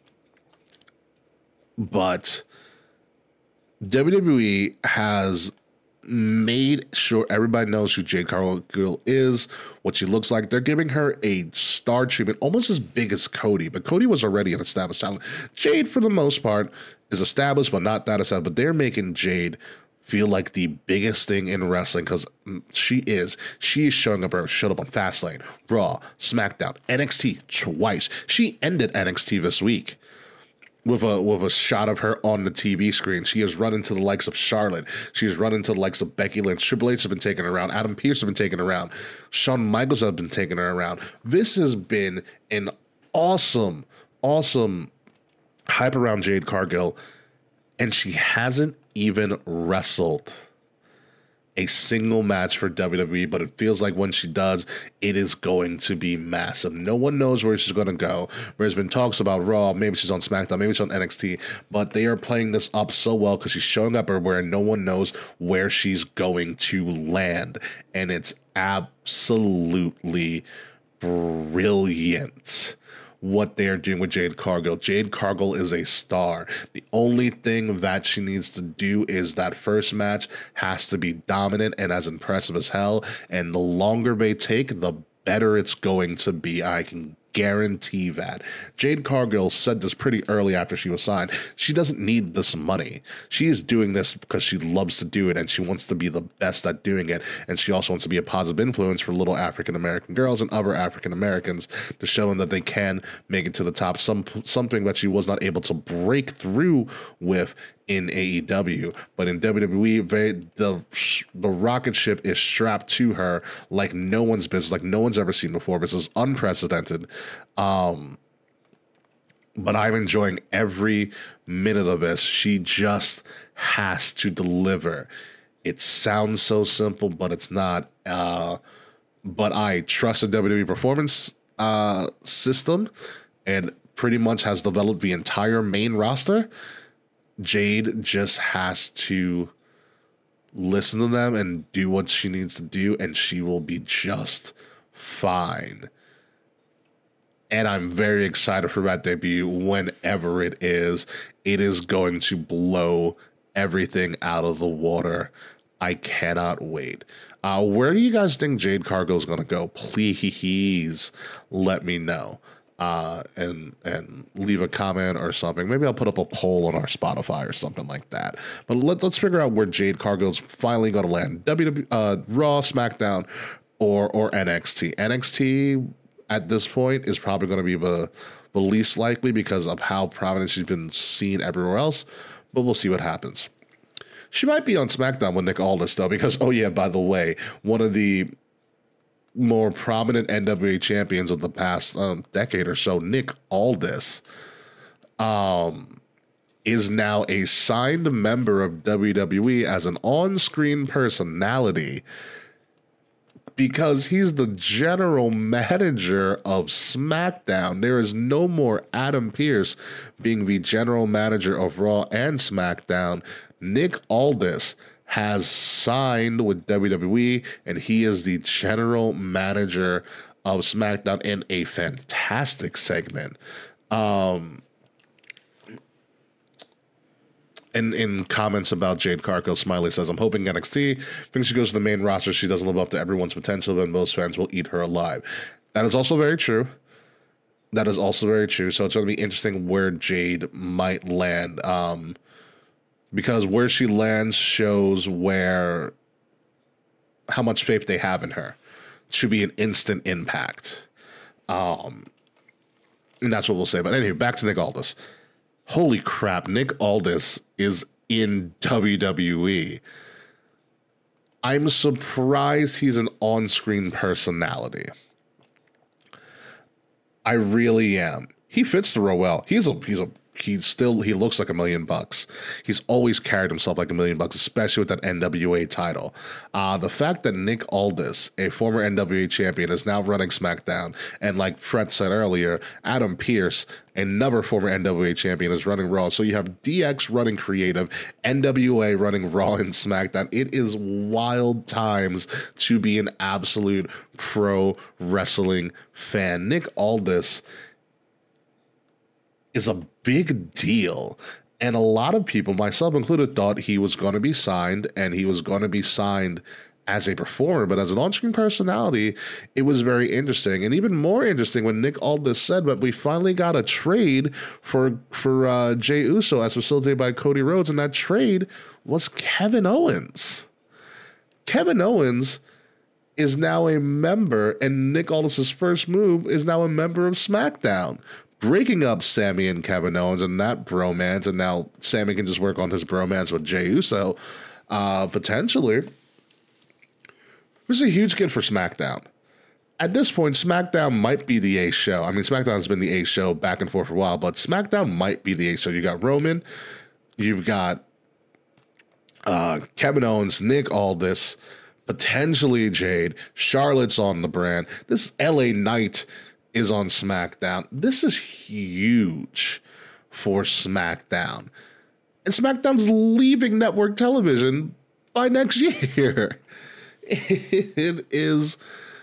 but W W E has made sure everybody knows who Jade Cargill is, what she looks like. They're giving her a star treatment, almost as big as Cody. But Cody was already an established talent. Jade, for the most part, is established, but not that established. But they're making Jade feel like the biggest thing in wrestling, because she is. She is showing up. Her showed up on Fastlane, Raw, SmackDown, N X T twice. She ended N X T this week with a with a shot of her on the T V screen. She has run into the likes of Charlotte. She has run into the likes of Becky Lynch. Triple H has been taking her around. Adam Pearce has been taking her around. Shawn Michaels has been taking her around. This has been an awesome, awesome hype around Jade Cargill, and she hasn't even wrestled a single match for W W E, but it feels like when she does, it is going to be massive. No one knows where she's going to go. There's been talks about Raw, maybe she's on SmackDown, maybe she's on N X T, but they are playing this up so well because she's showing up everywhere and no one knows where she's going to land. And it's absolutely brilliant what they're doing with Jade Cargill. Jade Cargill is a star. The only thing that she needs to do is that first match has to be dominant and as impressive as hell. And the longer they take, the better it's going to be. I can guarantee that. Jade Cargill said this pretty early after she was signed. She doesn't need this money. She is doing this because she loves to do it and she wants to be the best at doing it. And she also wants to be a positive influence for little African-American girls and other African-Americans to show them that they can make it to the top. Some something that she was not able to break through with in A E W, but in W W E, they, the the rocket ship is strapped to her like no one's business, like no one's ever seen before. This is unprecedented, um, but I'm enjoying every minute of this. She just has to deliver. It sounds so simple, but it's not. Uh, but I trust the W W E performance uh, system, and pretty much has developed the entire main roster. Jade just has to listen to them and do what she needs to do, and she will be just fine. And I'm very excited for that debut whenever it is. It is going to blow everything out of the water. I cannot wait. Uh, where do you guys think Jade Cargill is going to go? Please let me know. Uh, and and leave a comment or something. Maybe I'll put up a poll on our Spotify or something like that. But let, let's figure out where Jade Cargill's finally going to land. W W E, uh, Raw, SmackDown, or or N X T. N X T at this point is probably going to be the, the least likely because of how prominent she's been seen everywhere else. But we'll see what happens. She might be on SmackDown with Nick Aldis, though, because, oh yeah, by the way, one of the more prominent N W A champions of the past um, decade or so, Nick Aldis, um, is now a signed member of W W E as an on-screen personality because he's the general manager of SmackDown. There is no more Adam Pearce being the general manager of Raw and SmackDown. Nick Aldis has signed with W W E, and he is the general manager of SmackDown in a fantastic segment. Um, in, in comments about Jade Cargill, Smiley says, I'm hoping N X T, think she goes to the main roster, she doesn't live up to everyone's potential, then most fans will eat her alive. That is also very true. That is also very true. So it's going to be interesting where Jade might land. Um, Because where she lands shows where how much faith they have in her. It should be an instant impact. Um, and that's what we'll say. But anyway, back to Nick Aldis. Holy crap, Nick Aldis is in W W E. I'm surprised he's an on-screen personality. I really am. He fits the role well. He's a he's a He's still, he looks like a million bucks. He's always carried himself like a million bucks, especially with that N W A title. Uh, the fact that Nick Aldis, a former N W A champion, is now running SmackDown, and like Fred said earlier, Adam Pearce, another former N W A champion, is running Raw. So you have D X running creative, N W A running Raw and SmackDown. It is wild times to be an absolute pro wrestling fan. Nick Aldis is a big deal. And a lot of people, myself included, thought he was going to be signed and he was going to be signed as a performer. But as an on-screen personality, it was very interesting. And even more interesting when Nick Aldis said that we finally got a trade for, for uh, Jey Uso as facilitated by Cody Rhodes. And that trade was Kevin Owens. Kevin Owens is now a member, and Nick Aldis' first move is now a member of SmackDown, breaking up Sammy and Kevin Owens and that bromance, and now Sammy can just work on his bromance with Jey Uso, uh, potentially. This is a huge get for SmackDown. At this point, SmackDown might be the ace show. I mean, SmackDown's been the ace show back and forth for a while, but SmackDown might be the ace show. You got Roman, you've got uh, Kevin Owens, Nick Aldis, potentially Jade, Charlotte's on the brand. This L A Knight is on SmackDown. This is huge for SmackDown. And SmackDown's leaving network television by next year. It is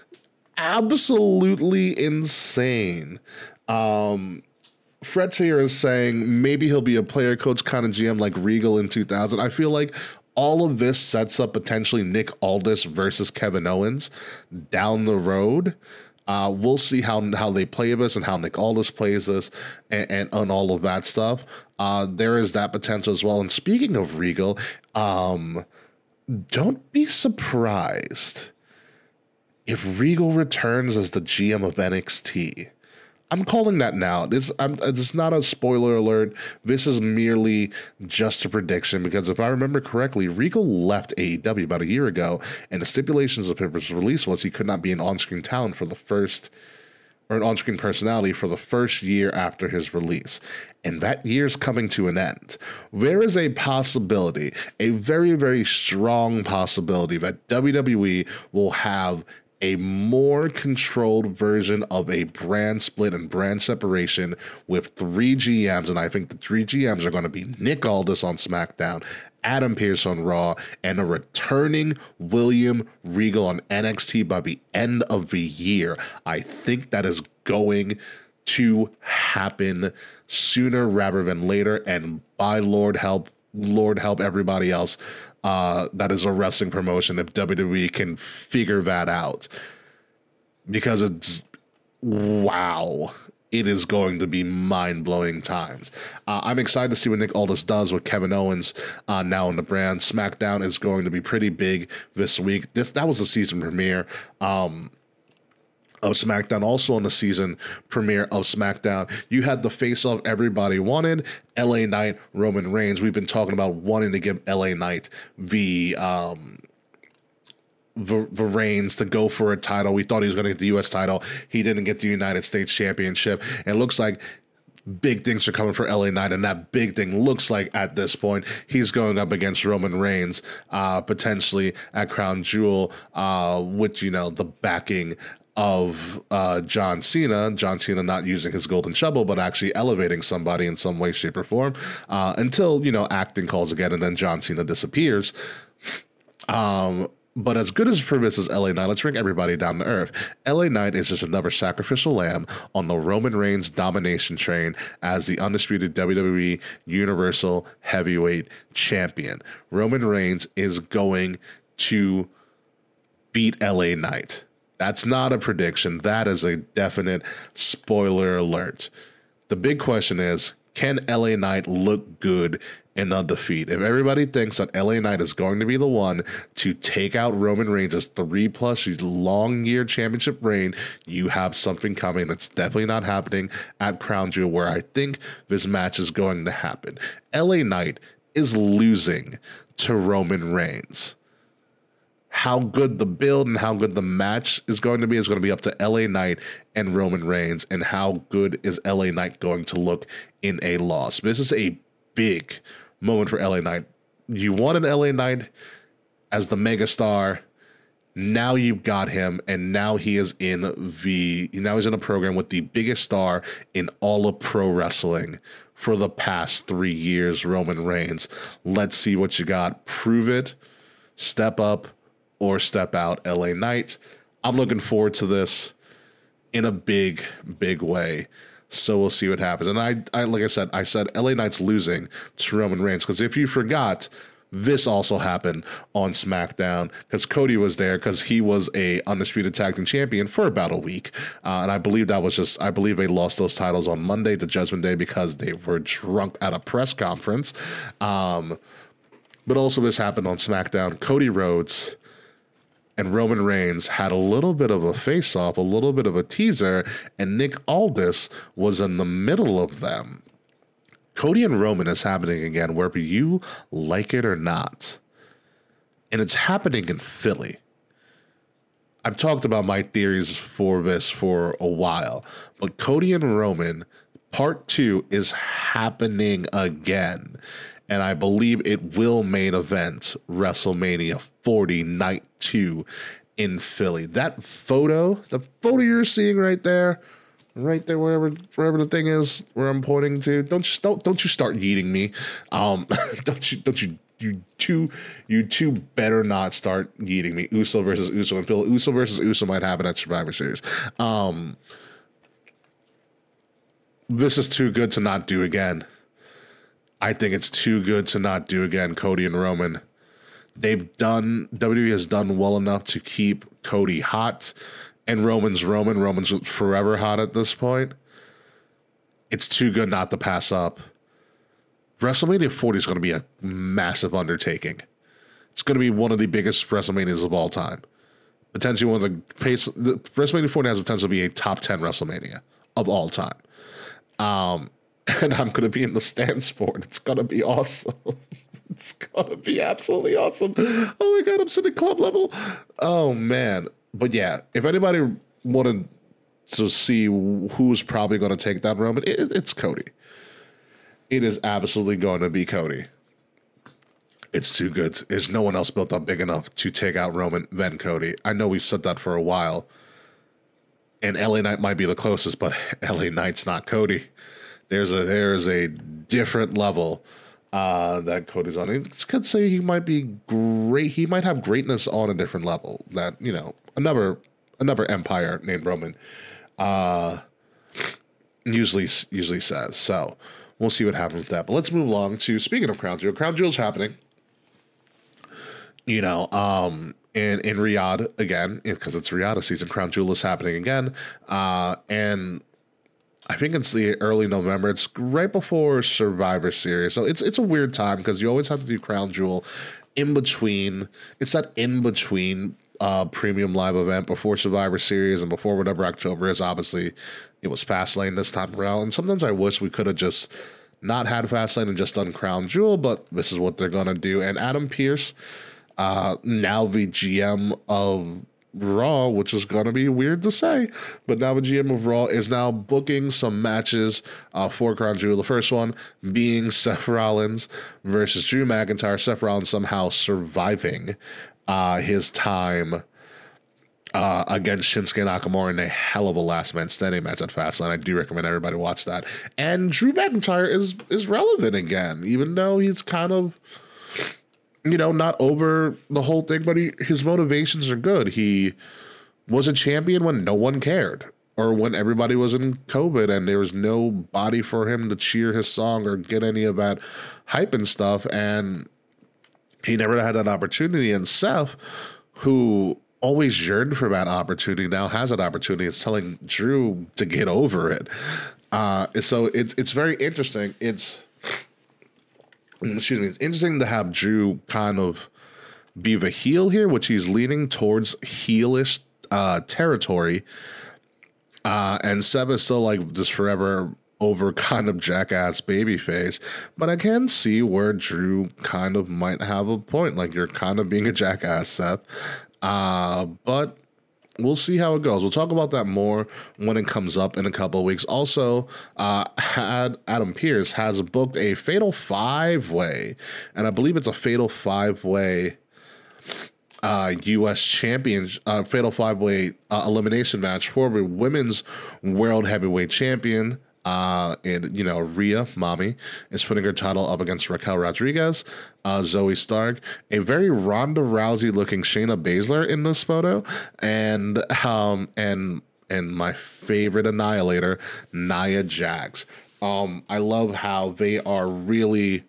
absolutely insane. Um, Fred here is saying maybe he'll be a player coach kind of G M like Regal in two thousand. I feel like all of this sets up potentially Nick Aldis versus Kevin Owens down the road. Uh, we'll see how how they play this and how Nick Aldis plays this and, and, and all of that stuff. Uh, there is that potential as well. And speaking of Regal, um, don't be surprised if Regal returns as the G M of N X T. I'm calling that now. This I'm, it's not a spoiler alert. This is merely just a prediction because if I remember correctly, Regal left A E W about a year ago, and the stipulations of his release was he could not be an on-screen talent for the first, or an on-screen personality for the first year after his release. And that year's coming to an end. There is a possibility, a very, very strong possibility that W W E will have a more controlled version of a brand split and brand separation with three G Ms. And I think the three G Ms are going to be Nick Aldis on SmackDown, Adam Pearce on Raw, and a returning William Regal on N X T by the end of the year. I think that is going to happen sooner rather than later. And by Lord help, Lord help everybody else. Uh, that is a wrestling promotion if W W E can figure that out, because it's wow, it is going to be mind-blowing times. Uh, I'm excited to see what Nick Aldis does with Kevin Owens uh, now in the brand. SmackDown is going to be pretty big this week. This that was the season premiere. Um, of SmackDown. Also on the season premiere of SmackDown, you had the face-off everybody wanted, L A Knight, Roman Reigns. We've been talking about wanting to give L A Knight the um the, the reigns to go for a title. We thought he was going to get the U S title. He didn't get the United States Championship. And it looks like big things are coming for L A Knight, and that big thing looks like at this point he's going up against Roman Reigns, uh, potentially at Crown Jewel, uh, with, you know, the backing of uh, John Cena, John Cena not using his golden shovel, but actually elevating somebody in some way, shape, or form, uh, until, you know, acting calls again, and then John Cena disappears. Um, but as good as for this is L A Knight, let's bring everybody down to earth. L A Knight is just another sacrificial lamb on the Roman Reigns domination train as the undisputed W W E Universal Heavyweight Champion. Roman Reigns is going to beat L A Knight. That's not a prediction. That is a definite spoiler alert. The big question is, can L A Knight look good in a defeat? If everybody thinks that L A Knight is going to be the one to take out Roman Reigns' three-plus long year championship reign, you have something coming that's definitely not happening at Crown Jewel, where I think this match is going to happen. L A Knight is losing to Roman Reigns. How good the build and how good the match is going to be is going to be up to L A Knight and Roman Reigns, and how good is L A Knight going to look in a loss. This is a big moment for L A Knight. You wanted L A Knight as the megastar. Now you've got him, and now he is in the now he's in a program with the biggest star in all of pro wrestling for the past three years, Roman Reigns. Let's see what you got. Prove it. Step up or step out, L A Knight. I'm looking forward to this in a big, big way. So we'll see what happens. And I, I like I said, I said L A Knight's losing to Roman Reigns, because if you forgot, this also happened on SmackDown, because Cody was there because he was a undisputed tag team champion for about a week. Uh, and I believe that was just, I believe they lost those titles on Monday, the Judgment Day, because they were drunk at a press conference. Um, but also this happened on SmackDown. Cody Rhodes and Roman Reigns had a little bit of a face-off, a little bit of a teaser, and Nick Aldis was in the middle of them. Cody and Roman is happening again, whether you like it or not. And it's happening in Philly. I've talked about my theories for this for a while, but Cody and Roman, part two, is happening again. and I believe it will main event WrestleMania forty Night two in Philly. That photo, the photo you're seeing right there, right there, wherever wherever the thing is where I'm pointing to. Don't you don't don't you start yeeting me. Um, don't you don't you you two you two better not start yeeting me. Uso versus Uso and Phil. Uso versus Uso might happen at Survivor Series. Um, this is too good to not do again. I think it's too good to not do again. Cody and Roman. They've done, W W E has done well enough to keep Cody hot, and Roman's Roman. Roman's forever hot at this point. It's too good not to pass up. WrestleMania forty is going to be a massive undertaking. It's going to be one of the biggest WrestleManias of all time. Potentially one of the pace. The, WrestleMania forty has the potential to be a top ten WrestleMania of all time. Um, and I'm going to be in the stands for it. It's going to be awesome. It's going to be absolutely awesome. Oh my God, I'm sitting club level. Oh man. But yeah, if anybody wanted to see who's probably going to take that Roman, it, it's Cody. It is absolutely going to be Cody. It's too good. There's no one else built up big enough to take out Roman than Cody. I know we've said that for a while. And L A Knight might be the closest, but L A Knight's not Cody. There's a there's a different level uh, that Cody's on. I could say he might be great. He might have greatness on a different level. That, you know, another another empire named Roman uh, usually usually says. So we'll see what happens with that. But let's move along to, speaking of Crown Jewel. Crown Jewel's happening. You know, um, in, in Riyadh again, because it's Riyadh season. Crown Jewel is happening again. Uh, and I think it's the early November. It's right before Survivor Series. So it's it's a weird time because you always have to do Crown Jewel in between. It's that in between uh, premium live event before Survivor Series and before whatever October is. Obviously, it was Fastlane this time around. And sometimes I wish we could have just not had Fastlane and just done Crown Jewel, but this is what they're going to do. And Adam Pearce, uh, now the G M of Raw, which is going to be weird to say, but now the G M of Raw is now booking some matches uh, for Crown Jewel. The first one being Seth Rollins versus Drew McIntyre. Seth Rollins somehow surviving uh, his time uh, against Shinsuke Nakamura in a hell of a last man standing match at Fastlane. I do recommend everybody watch that. And Drew McIntyre is is relevant again, even though he's kind of, you know, not over the whole thing, but he, his motivations are good. He was a champion when no one cared, or when everybody was in COVID and there was nobody for him to cheer his song or get any of that hype and stuff. And he never had that opportunity. And Seth, who always yearned for that opportunity, now has that opportunity. It's telling Drew to get over it. Uh, so it's it's very interesting. It's Excuse me. It's interesting to have Drew kind of be the heel here, which he's leaning towards heelish uh, territory. Uh, and Seth is still like this forever over kind of jackass babyface. But I can see where Drew kind of might have a point. Like, you're kind of being a jackass, Seth. Uh, but we'll see how it goes. We'll talk about that more when it comes up in a couple of weeks. Also, uh, had Adam Pearce has booked a Fatal Five-Way, and I believe it's a Fatal Five-Way uh, U S Champion, uh, Fatal Five-Way uh, elimination match for the Women's World Heavyweight Champion. Uh, and, you know, Rhea, Mommy, is putting her title up against Raquel Rodriguez, uh, Zoe Stark, a very Ronda Rousey-looking Shayna Baszler in this photo, and um, and and my favorite Annihilator, Nia Jax. Um, I love how they are really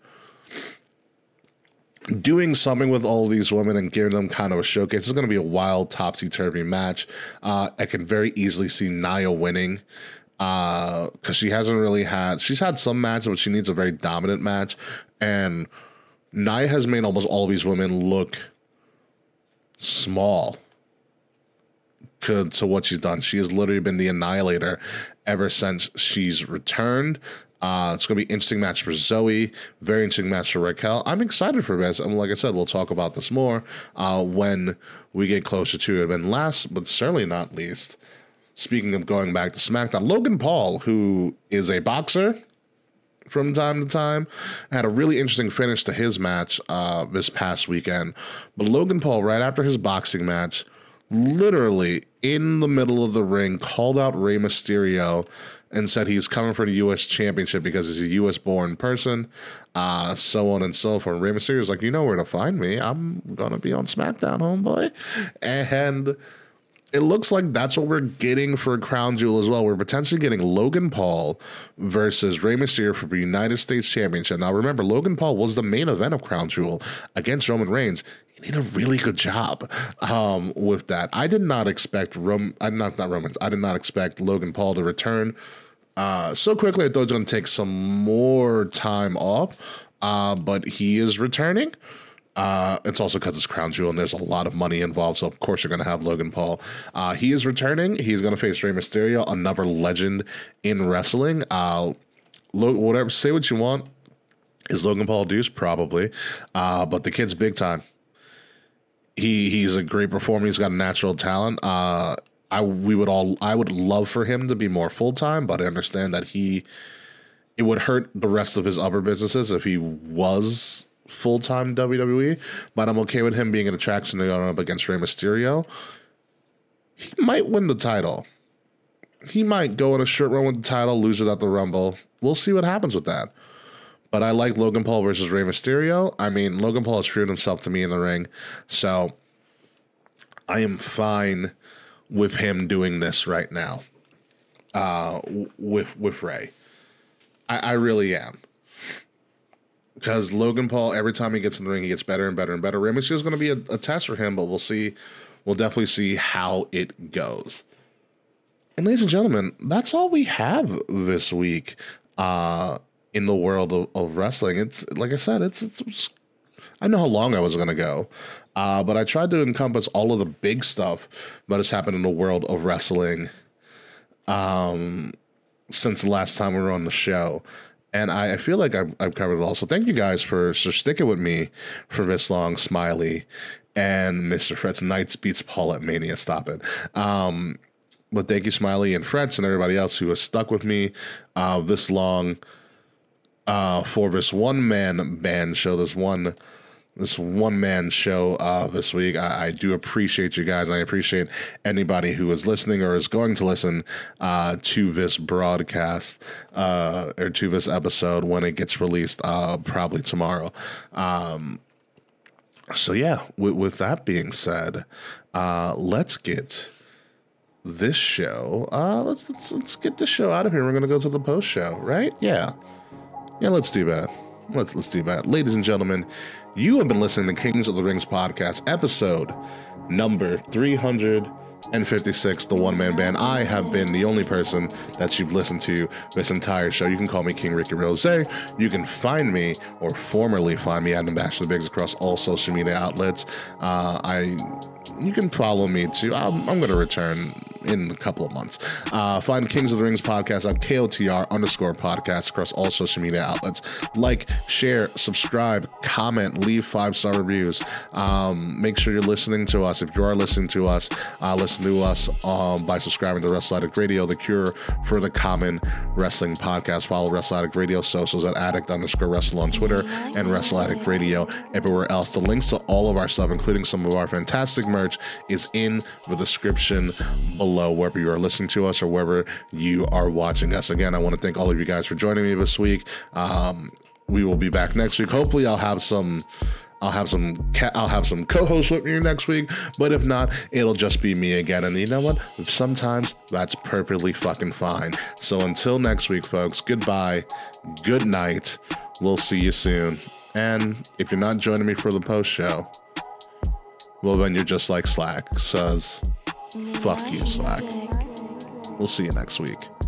doing something with all of these women and giving them kind of a showcase. It's going to be a wild, topsy-turvy match. Uh, I can very easily see Nia winning. Uh, because she hasn't really had, she's had some matches, but she needs a very dominant match. And Nia has made almost all of these women look small to, to what she's done. She has literally been the Annihilator ever since she's returned. Uh, it's going to be an interesting match for Zoe, very interesting match for Raquel. I'm excited for this. And like I said, we'll talk about this more uh, when we get closer to it. And last, but certainly not least, speaking of going back to SmackDown, Logan Paul, who is a boxer, from time to time. Had a really interesting finish to his match uh, this past weekend. But Logan Paul, right after his boxing match, literally in the middle of the ring, called out Rey Mysterio and said he's coming for the U S Championship because he's a U S-born person, uh, so on and so forth. Rey Mysterio's like, you know where to find me. I'm going to be on SmackDown, homeboy. And it looks like that's what we're getting for Crown Jewel as well. We're potentially getting Logan Paul versus Rey Mysterio for the United States Championship. Now, remember, Logan Paul was the main event of Crown Jewel against Roman Reigns. He did a really good job um, with that. I did not expect Rom. I'm not not Romans. I did not expect Logan Paul to return uh, so quickly. I thought it was going to take some more time off, uh, but he is returning. Uh, it's also because it's Crown Jewel and there's a lot of money involved, so of course you're going to have Logan Paul. Uh, he is returning. He's going to face Rey Mysterio, another legend in wrestling. Uh, lo- whatever, say what you want. Is Logan Paul a deuce? Probably. Uh, but the kid's big time. He he's a great performer. He's got a natural talent. Uh, I we would all I would love for him to be more full time, but I understand that he it would hurt the rest of his other businesses if he was full time W W E. But I'm okay with him being an attraction to go up against Rey Mysterio. He might win the title. He might go on a short run with the title, loses at the Rumble. We'll see what happens with that. But I like Logan Paul versus Rey Mysterio. I mean, Logan Paul has proven himself to me in the ring. So I am fine with him doing this right now uh, with with Rey. I, I really am. Because Logan Paul, every time he gets in the ring, he gets better and better and better. Rey Mysterio is going to be a, a test for him, but we'll see. We'll definitely see how it goes. And ladies and gentlemen, that's all we have this week. Uh in the world of, of wrestling. It's like I said, it's, it's, it's I know how long I was going to go, uh, but I tried to encompass all of the big stuff that has happened in the world of wrestling um, since the last time we were on the show. And I, I feel like I've, I've covered it all. So thank you guys for, for sticking with me for this long, Smiley and Mister Fretz. Knights beats Paul at Mania. Stop it. Um, but thank you, Smiley and Fretz and everybody else who has stuck with me uh, this long. Uh, for this one-man band show, this one this one-man show uh, this week. I, I do appreciate you guys. I appreciate anybody who is listening or is going to listen uh, to this broadcast uh, or to this episode when it gets released, uh, probably tomorrow. Um, so, yeah, with, with that being said, uh, let's get this show. Uh, let's, let's, let's get this show out of here. We're going to go to the post show, right? Yeah. Yeah, let's do that. Let's let's do that. Ladies and gentlemen, you have been listening to Kings of the Rings podcast, episode number three hundred fifty-six, The One Man Band. I have been the only person that you've listened to this entire show. You can call me King Ricky Rose. You can find me, or formerly find me, at Ambassador Biggs across all social media outlets. Uh, I, you can follow me too. I'm, I'm going to return in a couple of months. Uh, find Kings of the Rings podcast at K O T R underscore podcast across all social media outlets. Like, share, subscribe, comment, leave five-star reviews. Um, make sure you're listening to us. If you are listening to us, uh, listen to us um, by subscribing to Wrestle Addict Radio, the cure for the common wrestling podcast. Follow Wrestle Addict Radio socials at addict underscore wrestle on Twitter and Wrestle Addict Radio everywhere else. The links to all of our stuff, including some of our fantastic merch, is in the description below, wherever you are listening to us or wherever you are watching us. Again, I want to thank all of you guys for joining me this week. Um, we will be back next week. Hopefully, I'll have some. I'll have some. Ca- I'll have some co-hosts with me next week. But if not, it'll just be me again. And you know what? Sometimes that's perfectly fucking fine. So until next week, folks. Goodbye. Good night. We'll see you soon. And if you're not joining me for the post show, well, then you're just like Slack says. Fuck you, Slack. We'll see you next week.